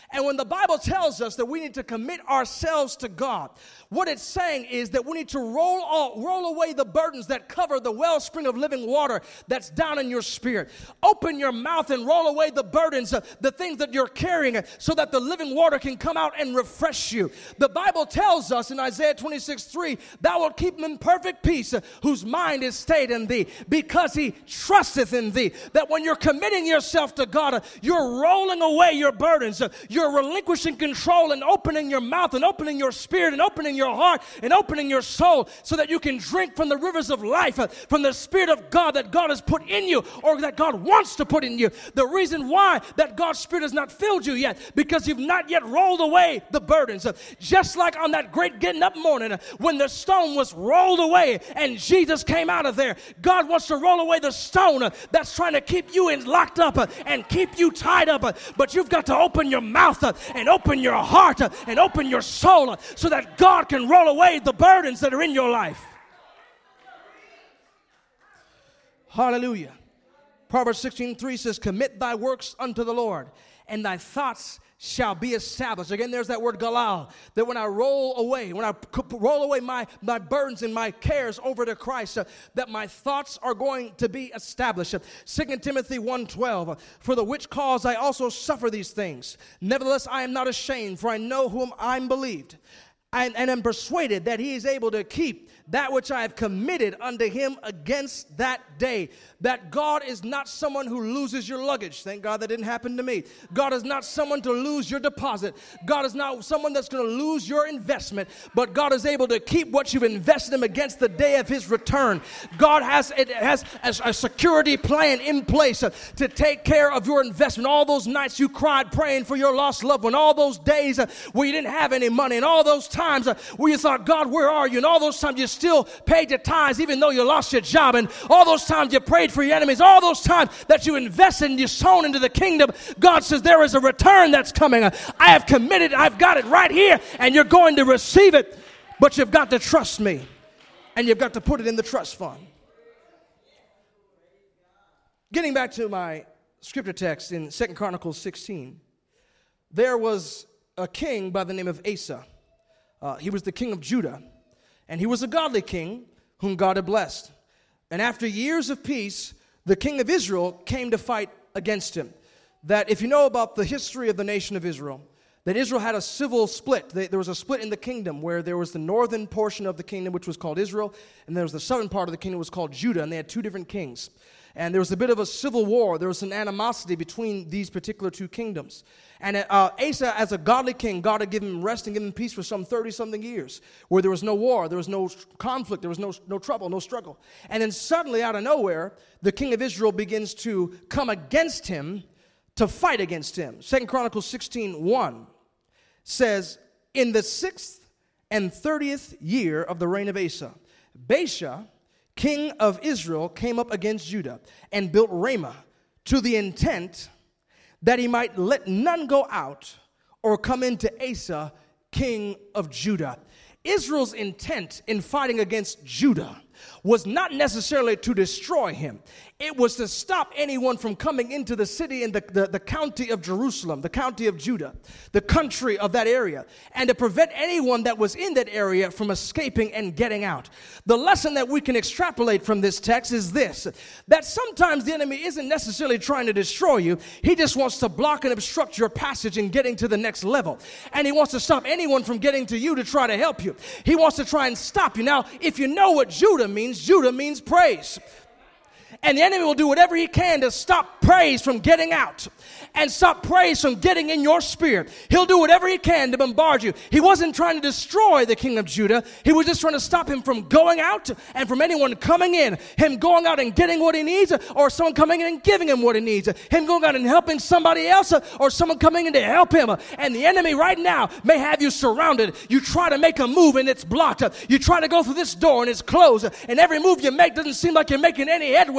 And when the Bible tells us that we need to commit ourselves to God, what it's saying is that we need to roll away the burdens that cover the wellspring of living water that's down in your spirit. Open your mouth and roll away the burdens, the things that you're carrying, so that the living water can come out and refresh you. The Bible tells us in Isaiah 26:3, thou wilt keep him in perfect peace, whose mind is stayed in thee, because he trusteth in thee. That when you're committing yourself to God, you're rolling away your burdens. You're relinquishing control and opening your mouth and opening your spirit and opening your heart and opening your soul so that you can drink from the rivers of life, from the Spirit of God that God has put in you or that God wants to put in you. The reason why that God's Spirit has not filled you yet, because you've not yet rolled away the burdens. Just like on that great getting up morning when the stone was rolled away and Jesus came out of there, God wants to roll away the stone that's trying to keep you locked up and keep you tied up. But you've got to open your mouth and open your heart and open your soul so that God can roll away the burdens that are in your life. Hallelujah. Proverbs 16:3 says, commit thy works unto the Lord, and thy thoughts shall be established. Again, there's that word galal, that when I roll away my burdens and my cares over to Christ, that my thoughts are going to be established. 2 Timothy 1:12, for the which cause I also suffer these things. Nevertheless, I am not ashamed, for I know whom I believed, and am persuaded that he is able to keep that which I have committed unto him against that day. That God is not someone who loses your luggage. Thank God that didn't happen to me. God is not someone to lose your deposit. God is not someone that's going to lose your investment. But God is able to keep what you've invested in against the day of his return. God has a security plan in place to take care of your investment. All those nights you cried praying for your lost loved one. All those days where you didn't have any money. And all those times where you thought, God, where are you? And all those times you still paid your tithes even though you lost your job. And all those times you prayed for your enemies. All those times that you invested and you sown into the kingdom. God says there is a return that's coming. I have committed. I've got it right here. And you're going to receive it. But you've got to trust me. And you've got to put it in the trust fund. Getting back to my scripture text in 2 Chronicles 16. There was a king by the name of Asa. He was the king of Judah. And he was a godly king whom God had blessed. And after years of peace, the king of Israel came to fight against him. That if you know about the history of the nation of Israel, that Israel had a civil split. There was a split in the kingdom where there was the northern portion of the kingdom, which was called Israel, and there was the southern part of the kingdom, which was called Judah, and they had two different kings. And there was a bit of a civil war. There was an animosity between these particular two kingdoms. And Asa, as a godly king, God had given him rest and given him peace for some 30-something years, where there was no war, there was no conflict, there was no trouble, no struggle. And then suddenly, out of nowhere, the king of Israel begins to come against him to fight against him. 2 Chronicles 16:1 says, in the 6th and 30th year of the reign of Asa, Baasha, king of Israel, came up against Judah and built Ramah to the intent that he might let none go out or come into Asa, king of Judah. Israel's intent in fighting against Judah was not necessarily to destroy him. It was to stop anyone from coming into the city in the county of Jerusalem, the county of Judah, the country of that area, and to prevent anyone that was in that area from escaping and getting out. The lesson that we can extrapolate from this text is this, that sometimes the enemy isn't necessarily trying to destroy you. He just wants to block and obstruct your passage in getting to the next level. And he wants to stop anyone from getting to you to try to help you. He wants to try and stop you. Now, if you know what Judah means praise. And the enemy will do whatever he can to stop praise from getting out and stop praise from getting in your spirit. He'll do whatever he can to bombard you. He wasn't trying to destroy the king of Judah. He was just trying to stop him from going out and from anyone coming in. Him going out and getting what he needs, or someone coming in and giving him what he needs. Him going out and helping somebody else, or someone coming in to help him. And the enemy right now may have you surrounded. You try to make a move and it's blocked. You try to go through this door and it's closed. And every move you make doesn't seem like you're making any headway.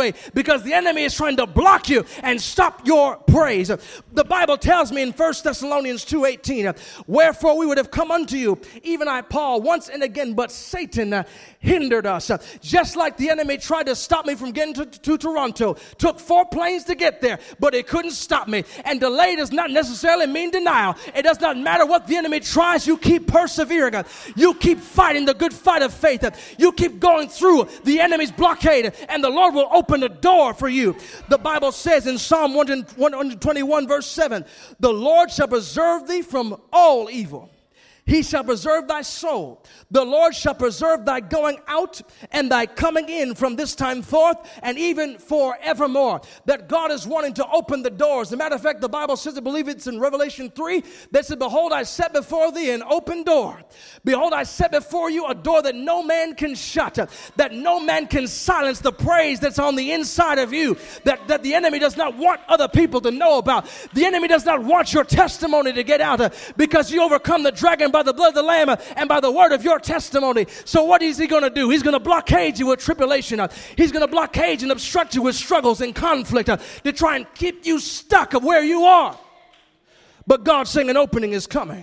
way because the enemy is trying to block you and stop your praise. The Bible tells me in 1 Thessalonians 2:18, wherefore we would have come unto you, even I, Paul, once and again, but Satan hindered us. Just like the enemy tried to stop me from getting to Toronto. Took 4 planes to get there, but it couldn't stop me. And delay does not necessarily mean denial. It does not matter what the enemy tries. You keep persevering. You keep fighting the good fight of faith. You keep going through the enemy's blockade, and the Lord will open the door for you. The Bible says in Psalm 121 verse 7, the Lord shall preserve thee from all evil. He shall preserve thy soul. The Lord shall preserve thy going out and thy coming in from this time forth and even forevermore. That God is wanting to open the doors. As a matter of fact, the Bible says, I believe it's in Revelation 3, that said, behold, I set before thee an open door. Behold, I set before you a door that no man can shut, that no man can silence the praise that's on the inside of you, that the enemy does not want other people to know about. The enemy does not want your testimony to get out because you overcome the dragon by the blood of the Lamb and by the word of your testimony. So what is he going to do? He's going to blockade you with tribulation. He's going to blockade and obstruct you with struggles and conflict to try and keep you stuck of where you are. But God's saying an opening is coming.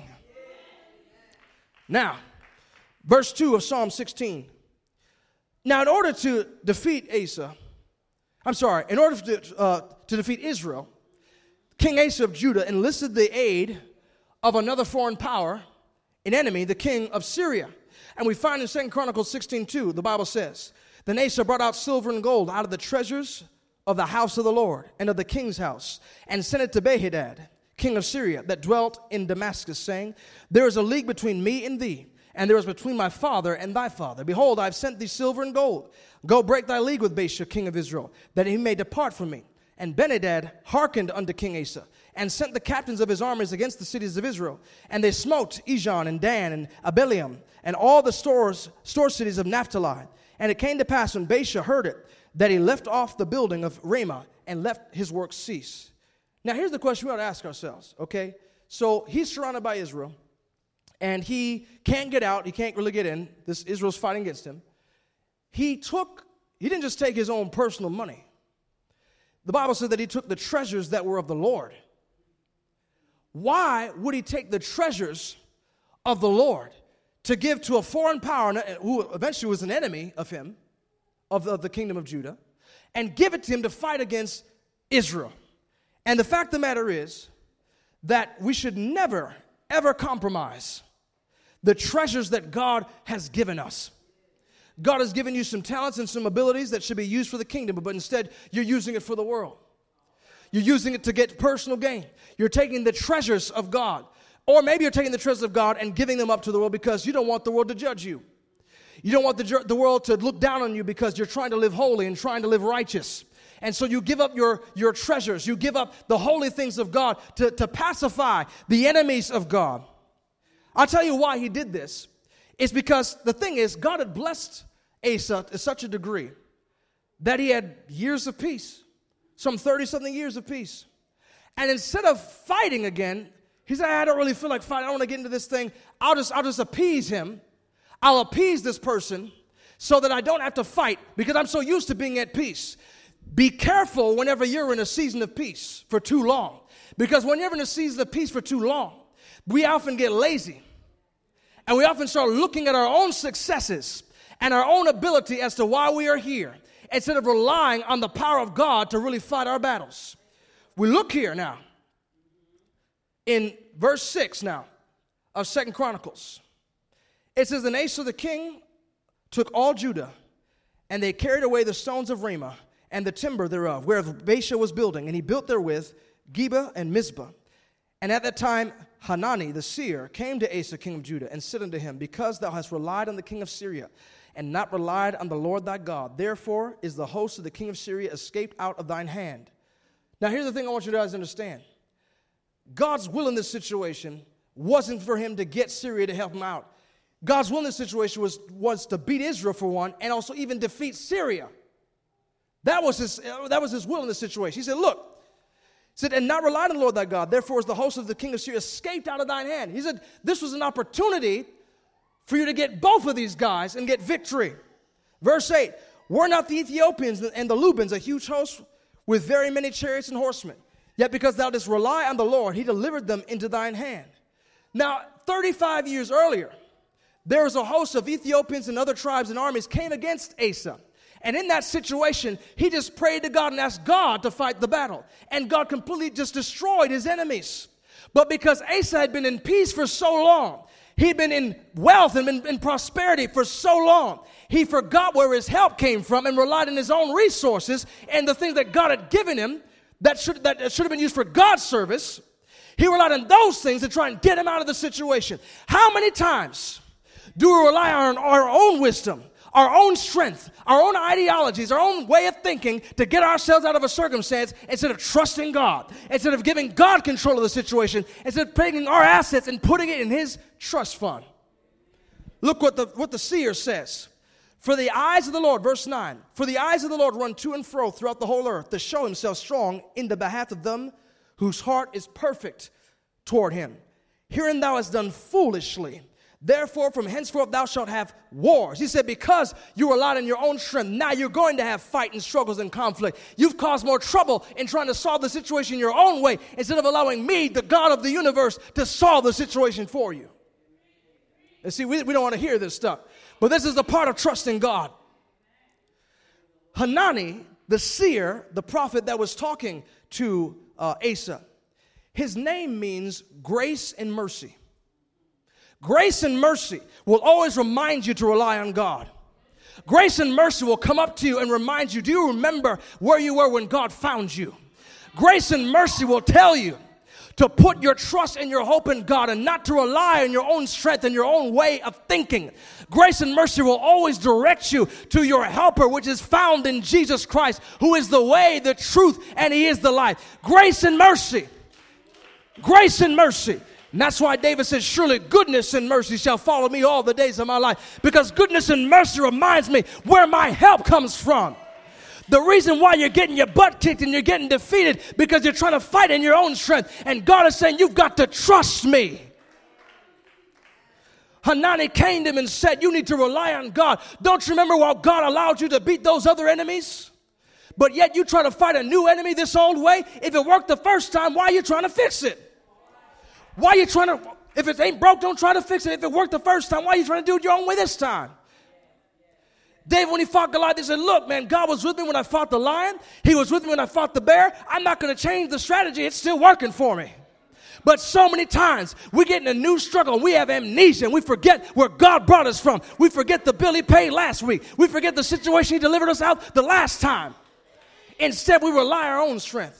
Now, verse 2 of Psalm 16. Now, in order to defeat in order to defeat Israel, King Asa of Judah enlisted the aid of another foreign power, an enemy, the king of Syria. And we find in 2 Chronicles 16:2, the Bible says, then Asa brought out silver and gold out of the treasures of the house of the Lord and of the king's house, and sent it to Benhadad, king of Syria, that dwelt in Damascus, saying, there is a league between me and thee, and there is between my father and thy father. Behold, I have sent thee silver and gold. Go break thy league with Baasha, king of Israel, that he may depart from me. And Benhadad hearkened unto King Asa, and sent the captains of his armies against the cities of Israel. And they smote Ijon and Dan and Abeliam, and all the store cities of Naphtali. And it came to pass when Baasha heard it, that he left off the building of Ramah, and let his work cease. Now here's the question we ought to ask ourselves, okay? So he's surrounded by Israel, and he can't get out, he can't really get in. Israel's fighting against him. He didn't just take his own personal money. The Bible said that he took the treasures that were of the Lord. Why would he take the treasures of the Lord to give to a foreign power who eventually was an enemy of him, of the kingdom of Judah, and give it to him to fight against Israel? And the fact of the matter is that we should never, ever compromise the treasures that God has given us. God has given you some talents and some abilities that should be used for the kingdom, but instead you're using it for the world. You're using it to get personal gain. You're taking the treasures of God. Or maybe you're taking the treasures of God and giving them up to the world because you don't want the world to judge you. You don't want the world to look down on you because you're trying to live holy and trying to live righteous. And so you give up your treasures. You give up the holy things of God to pacify the enemies of God. I'll tell you why he did this. It's because the thing is, God had blessed Asa to such a degree that he had years of peace, some 30-something years of peace. And instead of fighting again, he said, I don't really feel like fighting. I don't want to get into this thing. I'll just appease him. I'll appease this person so that I don't have to fight because I'm so used to being at peace. Be careful whenever you're in a season of peace for too long. Because when you're in a season of peace for too long, we often get lazy. And we often start looking at our own successes and our own ability as to why we are here, instead of relying on the power of God to really fight our battles. We look here now, in verse 6 now of 2 Chronicles. It says, and Asa the king took all Judah, and they carried away the stones of Ramah, and the timber thereof, whereof Baasha was building, and he built therewith Geba and Mizpah. And at that time Hanani the seer came to Asa king of Judah, and said unto him, because thou hast relied on the king of Syria, and not relied on the Lord thy God, therefore is the host of the king of Syria escaped out of thine hand. Now here's the thing I want you guys to understand. God's will in this situation wasn't for him to get Syria to help him out. God's will in this situation was to beat Israel for one, and also even defeat Syria. That was his will in this situation. He said, look, and not relied on the Lord thy God, therefore is the host of the king of Syria escaped out of thine hand. He said, this was an opportunity for you to get both of these guys and get victory. Verse 8, Were not the Ethiopians and the Lubans a huge host with very many chariots and horsemen? Yet because thou didst rely on the Lord, he delivered them into thine hand. Now, 35 years earlier, there was a host of Ethiopians and other tribes and armies came against Asa. And in that situation, he just prayed to God and asked God to fight the battle. And God completely just destroyed his enemies. But because Asa had been in peace for so long, he'd been in wealth and been in prosperity for so long, he forgot where his help came from and relied on his own resources and the things that God had given him that should have been used for God's service. He relied on those things to try and get him out of the situation. How many times do we rely on our own wisdom, our own strength, our own ideologies, our own way of thinking to get ourselves out of a circumstance instead of trusting God, instead of giving God control of the situation, instead of taking our assets and putting it in his trust fund? Look what the seer says. For the eyes of the Lord, verse 9, for the eyes of the Lord run to and fro throughout the whole earth to show himself strong in the behalf of them whose heart is perfect toward him. Herein thou hast done foolishly. Therefore, from henceforth thou shalt have wars. He said, because you relied on your own strength, now you're going to have fight and struggles and conflict. You've caused more trouble in trying to solve the situation your own way instead of allowing me, the God of the universe, to solve the situation for you. And see, we don't want to hear this stuff. But this is the part of trusting God. Hanani, the seer, the prophet that was talking to Asa, his name means grace and mercy. Grace and mercy will always remind you to rely on God. Grace and mercy will come up to you and remind you, do you remember where you were when God found you? Grace and mercy will tell you to put your trust and your hope in God and not to rely on your own strength and your own way of thinking. Grace and mercy will always direct you to your helper, which is found in Jesus Christ, who is the way, the truth, and he is the life. Grace and mercy. Grace and mercy. And that's why David says, surely goodness and mercy shall follow me all the days of my life. Because goodness and mercy reminds me where my help comes from. The reason why you're getting your butt kicked and you're getting defeated because you're trying to fight in your own strength. And God is saying, you've got to trust me. Hanani came to him and said, you need to rely on God. Don't you remember while God allowed you to beat those other enemies? But yet you try to fight a new enemy this old way. If it worked the first time, why are you trying to fix it? Why are you trying to, if it ain't broke, don't try to fix it. If it worked the first time, why are you trying to do it your own way this time? David, when he fought Goliath, he said, look, man, God was with me when I fought the lion. He was with me when I fought the bear. I'm not going to change the strategy. It's still working for me. But so many times we get in a new struggle and we have amnesia and we forget where God brought us from. We forget the bill he paid last week. We forget the situation he delivered us out the last time. Instead, we rely on our own strength.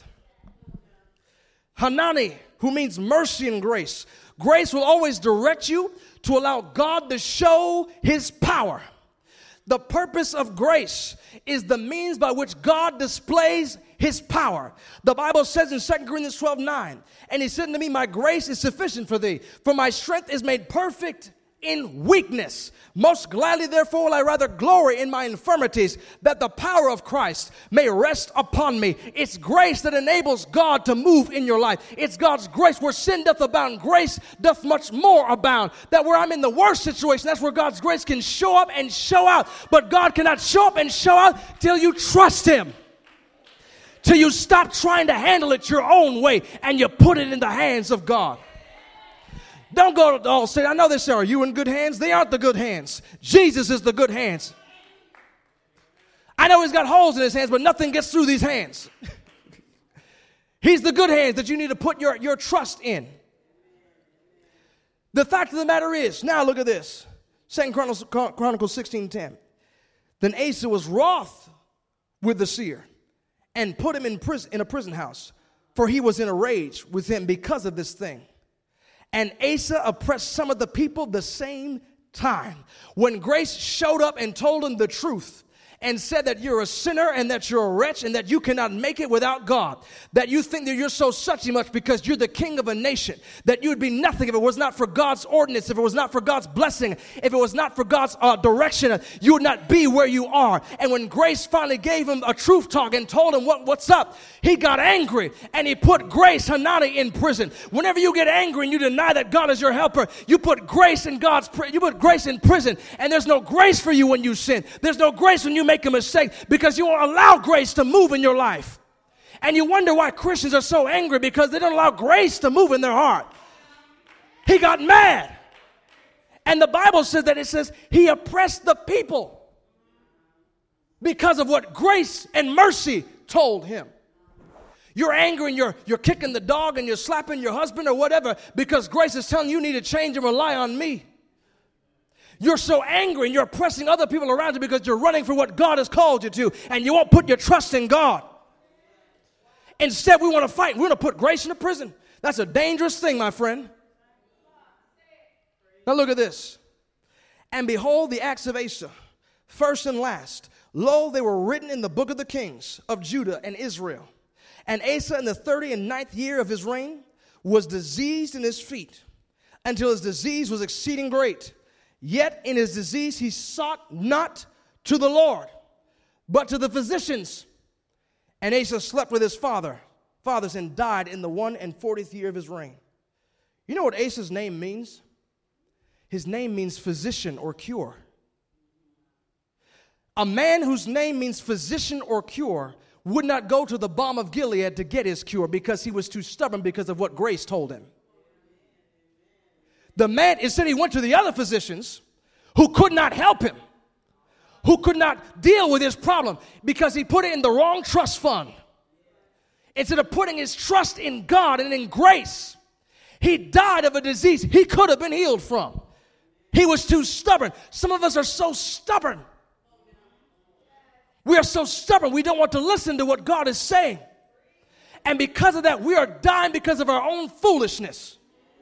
Hanani, who means mercy and grace. Grace will always direct you to allow God to show his power. The purpose of grace is the means by which God displays his power. The Bible says in 2 Corinthians 12:9, and he said to me, my grace is sufficient for thee, for my strength is made perfect in weakness. Most gladly, therefore, will I rather glory in my infirmities, that the power of Christ may rest upon me. It's grace that enables God to move in your life. It's God's grace. Where sin doth abound, grace doth much more abound. That where I'm in the worst situation, that's where God's grace can show up and show out. But God cannot show up and show out till you trust him. Till you stop trying to handle it your own way and you put it in the hands of God. Don't go to all say, I know they say, are you in good hands? They aren't the good hands. Jesus is the good hands. I know he's got holes in his hands, but nothing gets through these hands. He's the good hands that you need to put your trust in. The fact of the matter is, now look at this. 2 Chronicles 16:10. Then Asa was wroth with the seer and put him in a prison house, for he was in a rage with him because of this thing. And Asa oppressed some of the people the same time. When grace showed up and told him the truth and said that you're a sinner and that you're a wretch and that you cannot make it without God, that you think that you're so such much because you're the king of a nation, that you would be nothing if it was not for God's ordinance, if it was not for God's blessing, if it was not for God's direction, you would not be where you are. And when grace finally gave him a truth talk and told him what's up, he got angry and he put grace, Hanani, in prison. Whenever you get angry and you deny that God is your helper, you put grace in you put grace in prison, and there's no grace for you when you sin. There's no grace when you make make a mistake because you won't allow grace to move in your life. And you wonder why Christians are so angry because they don't allow grace to move in their heart. He got mad. And the Bible says that it says he oppressed the people because of what grace and mercy told him. You're angry and you're kicking the dog and you're slapping your husband or whatever because grace is telling you need to change and rely on me. You're so angry and you're oppressing other people around you because you're running for what God has called you to, and you won't put your trust in God. Instead, we want to fight. We want to put grace in a prison. That's a dangerous thing, my friend. Now look at this. And behold, the acts of Asa, first and last. Lo, they were written in the book of the kings of Judah and Israel. And Asa in the 39th year of his reign was diseased in his feet until his disease was exceeding great. Yet in his disease he sought not to the Lord, but to the physicians. And Asa slept with his fathers and died in the 41st year of his reign. You know what Asa's name means? His name means physician or cure. A man whose name means physician or cure would not go to the balm of Gilead to get his cure because he was too stubborn because of what grace told him. The man, instead he went to the other physicians who could not help him, who could not deal with his problem because he put it in the wrong trust fund. Instead of putting his trust in God and in grace, he died of a disease he could have been healed from. He was too stubborn. Some of us are so stubborn. We are so stubborn. We don't want to listen to what God is saying. And because of that, we are dying because of our own foolishness.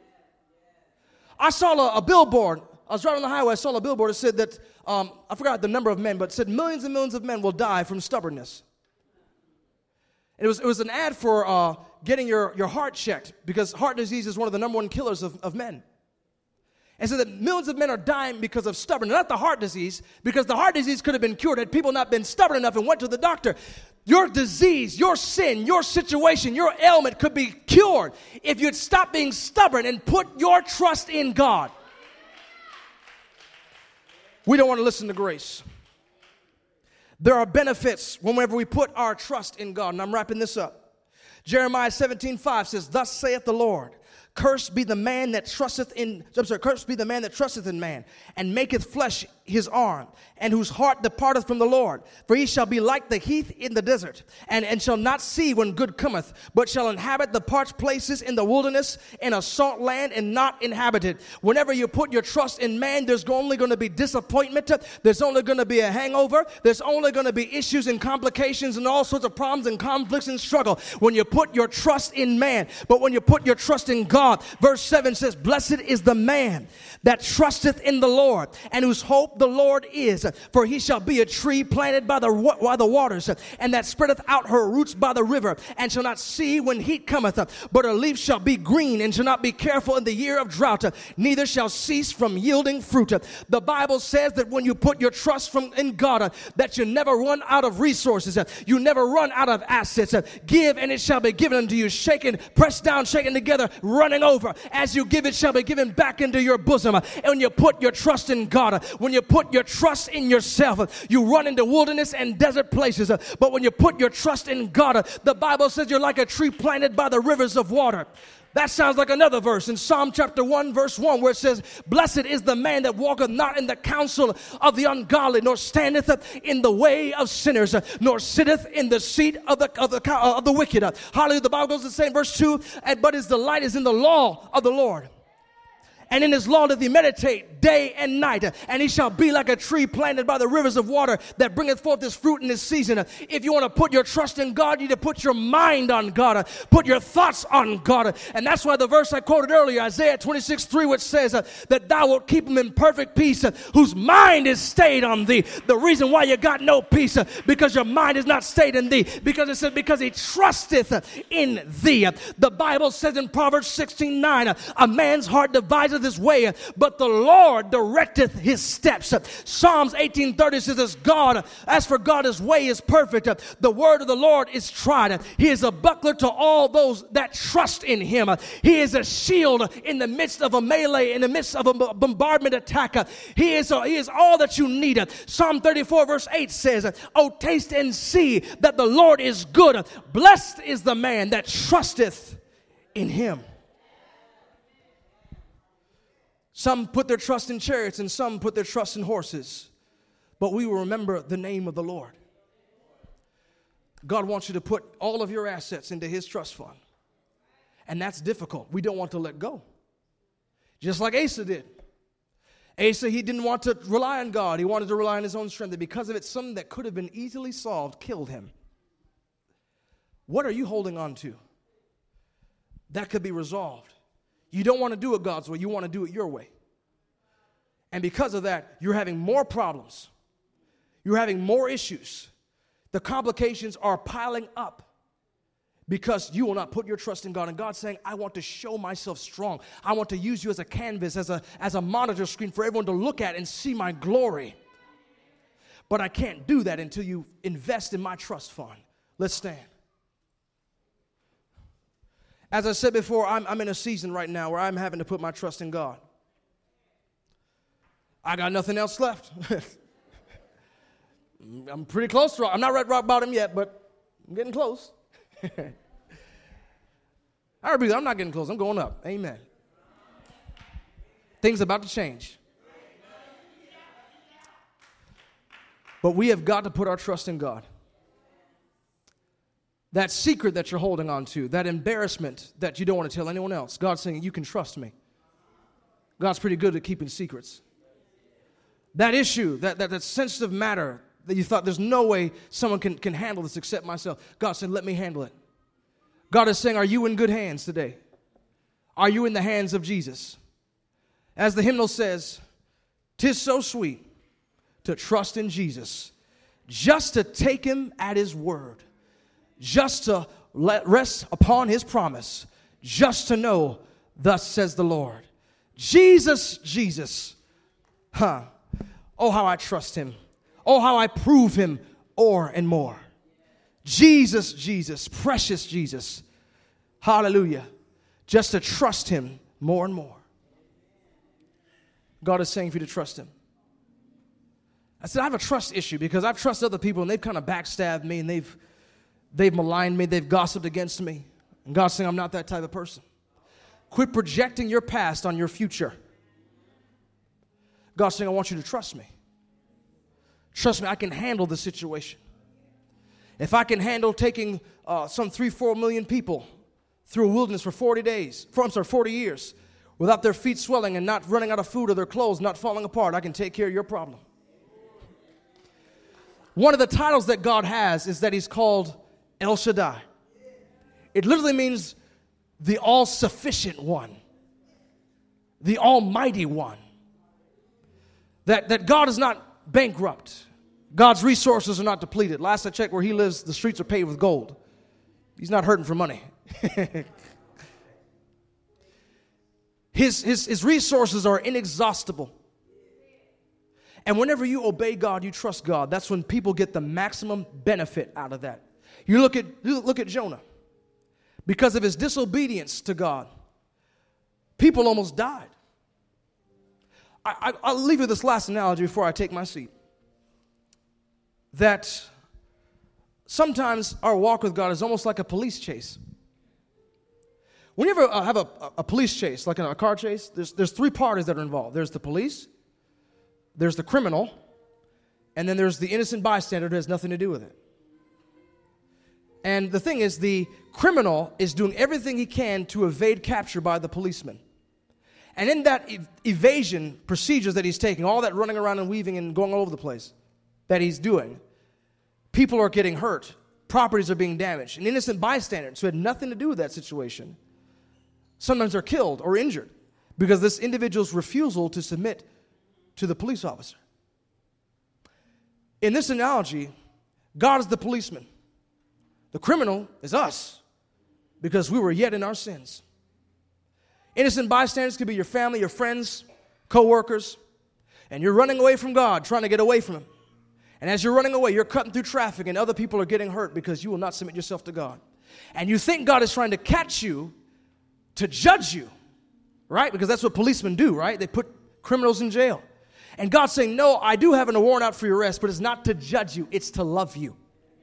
I saw a billboard. I was driving on the highway. I saw a billboard that said that, I forgot the number of men, but it said millions and millions of men will die from stubbornness. And it was an ad for getting your heart checked because heart disease is one of the number one killers of men. And so that millions of men are dying because of stubbornness, not the heart disease, because the heart disease could have been cured had people not been stubborn enough and went to the doctor. Your disease, your sin, your situation, your ailment could be cured if you'd stop being stubborn and put your trust in God. We don't want to listen to grace. There are benefits whenever we put our trust in God. And I'm wrapping this up. Jeremiah 17:5 says, "Thus saith the Lord, cursed be the man that trusteth in man, and maketh flesh his arm, and whose heart departeth from the Lord. For he shall be like the heath in the desert, and shall not see when good cometh, but shall inhabit the parched places in the wilderness, in a salt land, and not inhabited." Whenever you put your trust in man, there's only going to be disappointment. There's only going to be a hangover. There's only going to be issues and complications and all sorts of problems and conflicts and struggle when you put your trust in man. But when you put your trust in God, verse 7 says, "Blessed is the man that trusteth in the Lord, and whose hope the Lord is. For he shall be a tree planted by the waters, and that spreadeth out her roots by the river, and shall not see when heat cometh. But her leaf shall be green, and shall not be careful in the year of drought, neither shall cease from yielding fruit." The Bible says that when you put your trust in God, that you never run out of resources. You never run out of assets. Give, and it shall be given unto you. Shaken, pressed down, shaken together, running over. As you give, it shall be given back into your bosom. And when you put your trust in God, when you put your trust in yourself, you run into wilderness and desert places. But when you put your trust in God, the Bible says you're like a tree planted by the rivers of water. That sounds like another verse in Psalm chapter 1, verse 1, where it says, "Blessed is the man that walketh not in the counsel of the ungodly, nor standeth in the way of sinners, nor sitteth in the seat of the wicked." Hallelujah. The Bible goes to say in verse 2, "But his delight is in the law of the Lord. And in his law doth he meditate day and night. And he shall be like a tree planted by the rivers of water that bringeth forth his fruit in his season." If you want to put your trust in God, you need to put your mind on God. Put your thoughts on God. And that's why the verse I quoted earlier, Isaiah 26:3, which says that thou wilt keep him in perfect peace, whose mind is stayed on thee. The reason why you got no peace, because your mind is not stayed in thee. Because it said, because he trusteth in thee. The Bible says in Proverbs 16:9, "A man's heart deviseth deviseth his way, but the Lord directeth his steps. Psalms 18:30 says, as for God, his way is perfect. The word of the Lord is tried. He is a buckler to all those that trust in him. He is a shield in the midst of a melee, in the midst of a bombardment attack. He is all that you need. Psalm 34 verse 8 says, "Oh, taste and see that the Lord is good. Blessed is the man that trusteth in him." Some put their trust in chariots and some put their trust in horses. But we will remember the name of the Lord. God wants you to put all of your assets into his trust fund. And that's difficult. We don't want to let go. Just like Asa did. Asa, he didn't want to rely on God. He wanted to rely on his own strength. And because of it, something that could have been easily solved killed him. What are you holding on to that could be resolved? You don't want to do it God's way. You want to do it your way. And because of that, you're having more problems. You're having more issues. The complications are piling up because you will not put your trust in God. And God's saying, I want to show myself strong. I want to use you as a canvas, as a monitor screen for everyone to look at and see my glory. But I can't do that until you invest in my trust fund. Let's stand. As I said before, I'm in a season right now where I'm having to put my trust in God. I got nothing else left. I'm pretty close to I'm not at rock bottom yet, but I'm getting close. I'm not getting close. I'm going up. Amen. Things about to change. But we have got to put our trust in God. That secret that you're holding on to, that embarrassment that you don't want to tell anyone else, God's saying, you can trust me. God's pretty good at keeping secrets. That issue, that sensitive matter that you thought there's no way someone can handle this except myself, God said, let me handle it. God is saying, are you in good hands today? Are you in the hands of Jesus? As the hymnal says, 'tis so sweet to trust in Jesus, just to take him at his word. Just to rest upon his promise, just to know, thus says the Lord. Jesus, Jesus, oh, how I trust him. Oh, how I prove him more and more. Jesus, Jesus, precious Jesus, hallelujah, just to trust him more and more. God is saying for you to trust him. I said, I have a trust issue because I've trusted other people and they've kind of backstabbed me and they've maligned me, they've gossiped against me. And God's saying, I'm not that type of person. Quit projecting your past on your future. God's saying, I want you to trust me. Trust me, I can handle the situation. If I can handle taking some 3-4 million people through a wilderness for 40 years, without their feet swelling and not running out of food or their clothes not falling apart, I can take care of your problem. One of the titles that God has is that he's called El Shaddai. It literally means the all-sufficient one, the almighty one. That God is not bankrupt. God's resources are not depleted. Last I checked, where he lives, the streets are paved with gold. He's not hurting for money. His resources are inexhaustible. And whenever you obey God, you trust God, that's when people get the maximum benefit out of that. You look at Jonah. Because of his disobedience to God, people almost died. I'll leave you this last analogy before I take my seat. That sometimes our walk with God is almost like a police chase. When you ever have a police chase, like in a car chase, there's three parties that are involved. There's the police, there's the criminal, and then there's the innocent bystander who has nothing to do with it. And the thing is, the criminal is doing everything he can to evade capture by the policeman. And in that evasion procedures that he's taking, all that running around and weaving and going all over the place that he's doing, people are getting hurt. Properties are being damaged. And innocent bystanders who had nothing to do with that situation sometimes are killed or injured because this individual's refusal to submit to the police officer. In this analogy, God is the policeman. The criminal is us because we were yet in our sins. Innocent bystanders could be your family, your friends, co-workers, and you're running away from God, trying to get away from Him. And as you're running away, you're cutting through traffic, and other people are getting hurt because you will not submit yourself to God. And you think God is trying to catch you to judge you, right? Because that's what policemen do, right? They put criminals in jail. And God's saying, no, I do have a warrant out for your arrest, but it's not to judge you, it's to love you.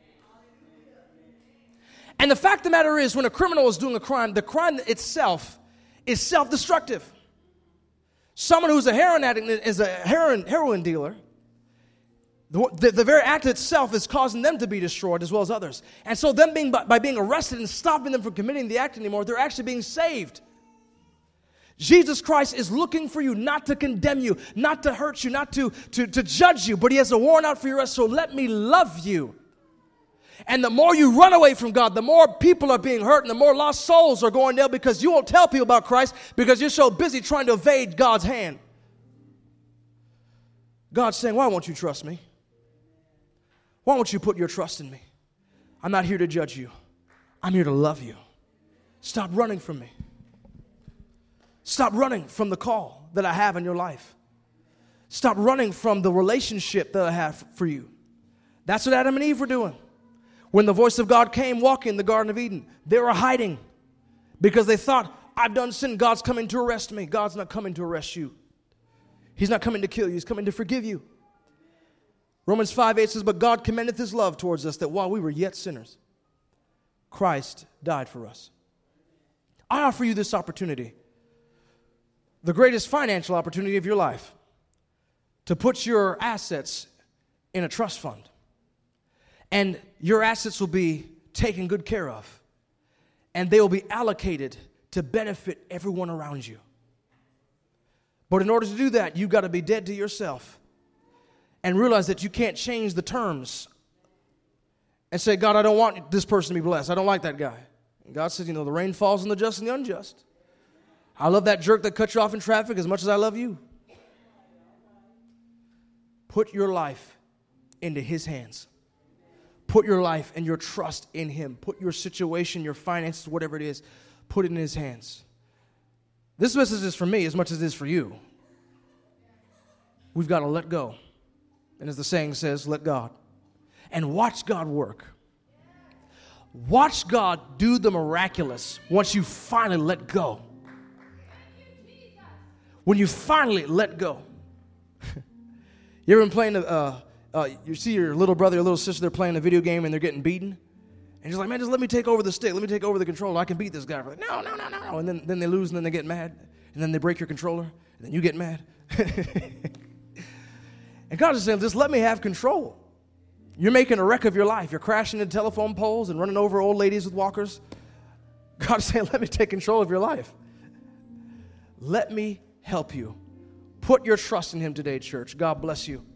And the fact of the matter is, when a criminal is doing a crime, the crime itself is self-destructive. Someone who's a heroin addict is a heroin dealer. The very act itself is causing them to be destroyed as well as others. And so them by being arrested and stopping them from committing the act anymore, they're actually being saved. Jesus Christ is looking for you not to condemn you, not to hurt you, not to judge you, but He has a warrant out for your arrest, so let me love you. And the more you run away from God, the more people are being hurt and the more lost souls are going there because you won't tell people about Christ because you're so busy trying to evade God's hand. God's saying, why won't you trust me? Why won't you put your trust in me? I'm not here to judge you. I'm here to love you. Stop running from me. Stop running from the call that I have in your life. Stop running from the relationship that I have for you. That's what Adam and Eve were doing. When the voice of God came walking in the Garden of Eden, they were hiding because they thought, I've done sin. God's coming to arrest me. God's not coming to arrest you. He's not coming to kill you. He's coming to forgive you. Romans 5:8 says, but God commendeth His love towards us that while we were yet sinners, Christ died for us. I offer you this opportunity, the greatest financial opportunity of your life, to put your assets in a trust fund. And your assets will be taken good care of. And they will be allocated to benefit everyone around you. But in order to do that, you've got to be dead to yourself and realize that you can't change the terms and say, God, I don't want this person to be blessed. I don't like that guy. And God says, the rain falls on the just and the unjust. I love that jerk that cut you off in traffic as much as I love you. Put your life into His hands. Put your life and your trust in Him. Put your situation, your finances, whatever it is, put it in His hands. This message is for me as much as it is for you. We've got to let go. And as the saying says, let God. And watch God work. Watch God do the miraculous once you finally let go. When you finally let go. You ever been playing, you see your little brother or little sister, they're playing a video game and they're getting beaten? And you're like, man, just let me take over the stick. Let me take over the controller. I can beat this guy. Like, no. And then they lose and then they get mad. And then they break your controller. And then you get mad. And God is saying, just let me have control. You're making a wreck of your life. You're crashing into telephone poles and running over old ladies with walkers. God is saying, let me take control of your life. Let me help you. Put your trust in Him today, church. God bless you.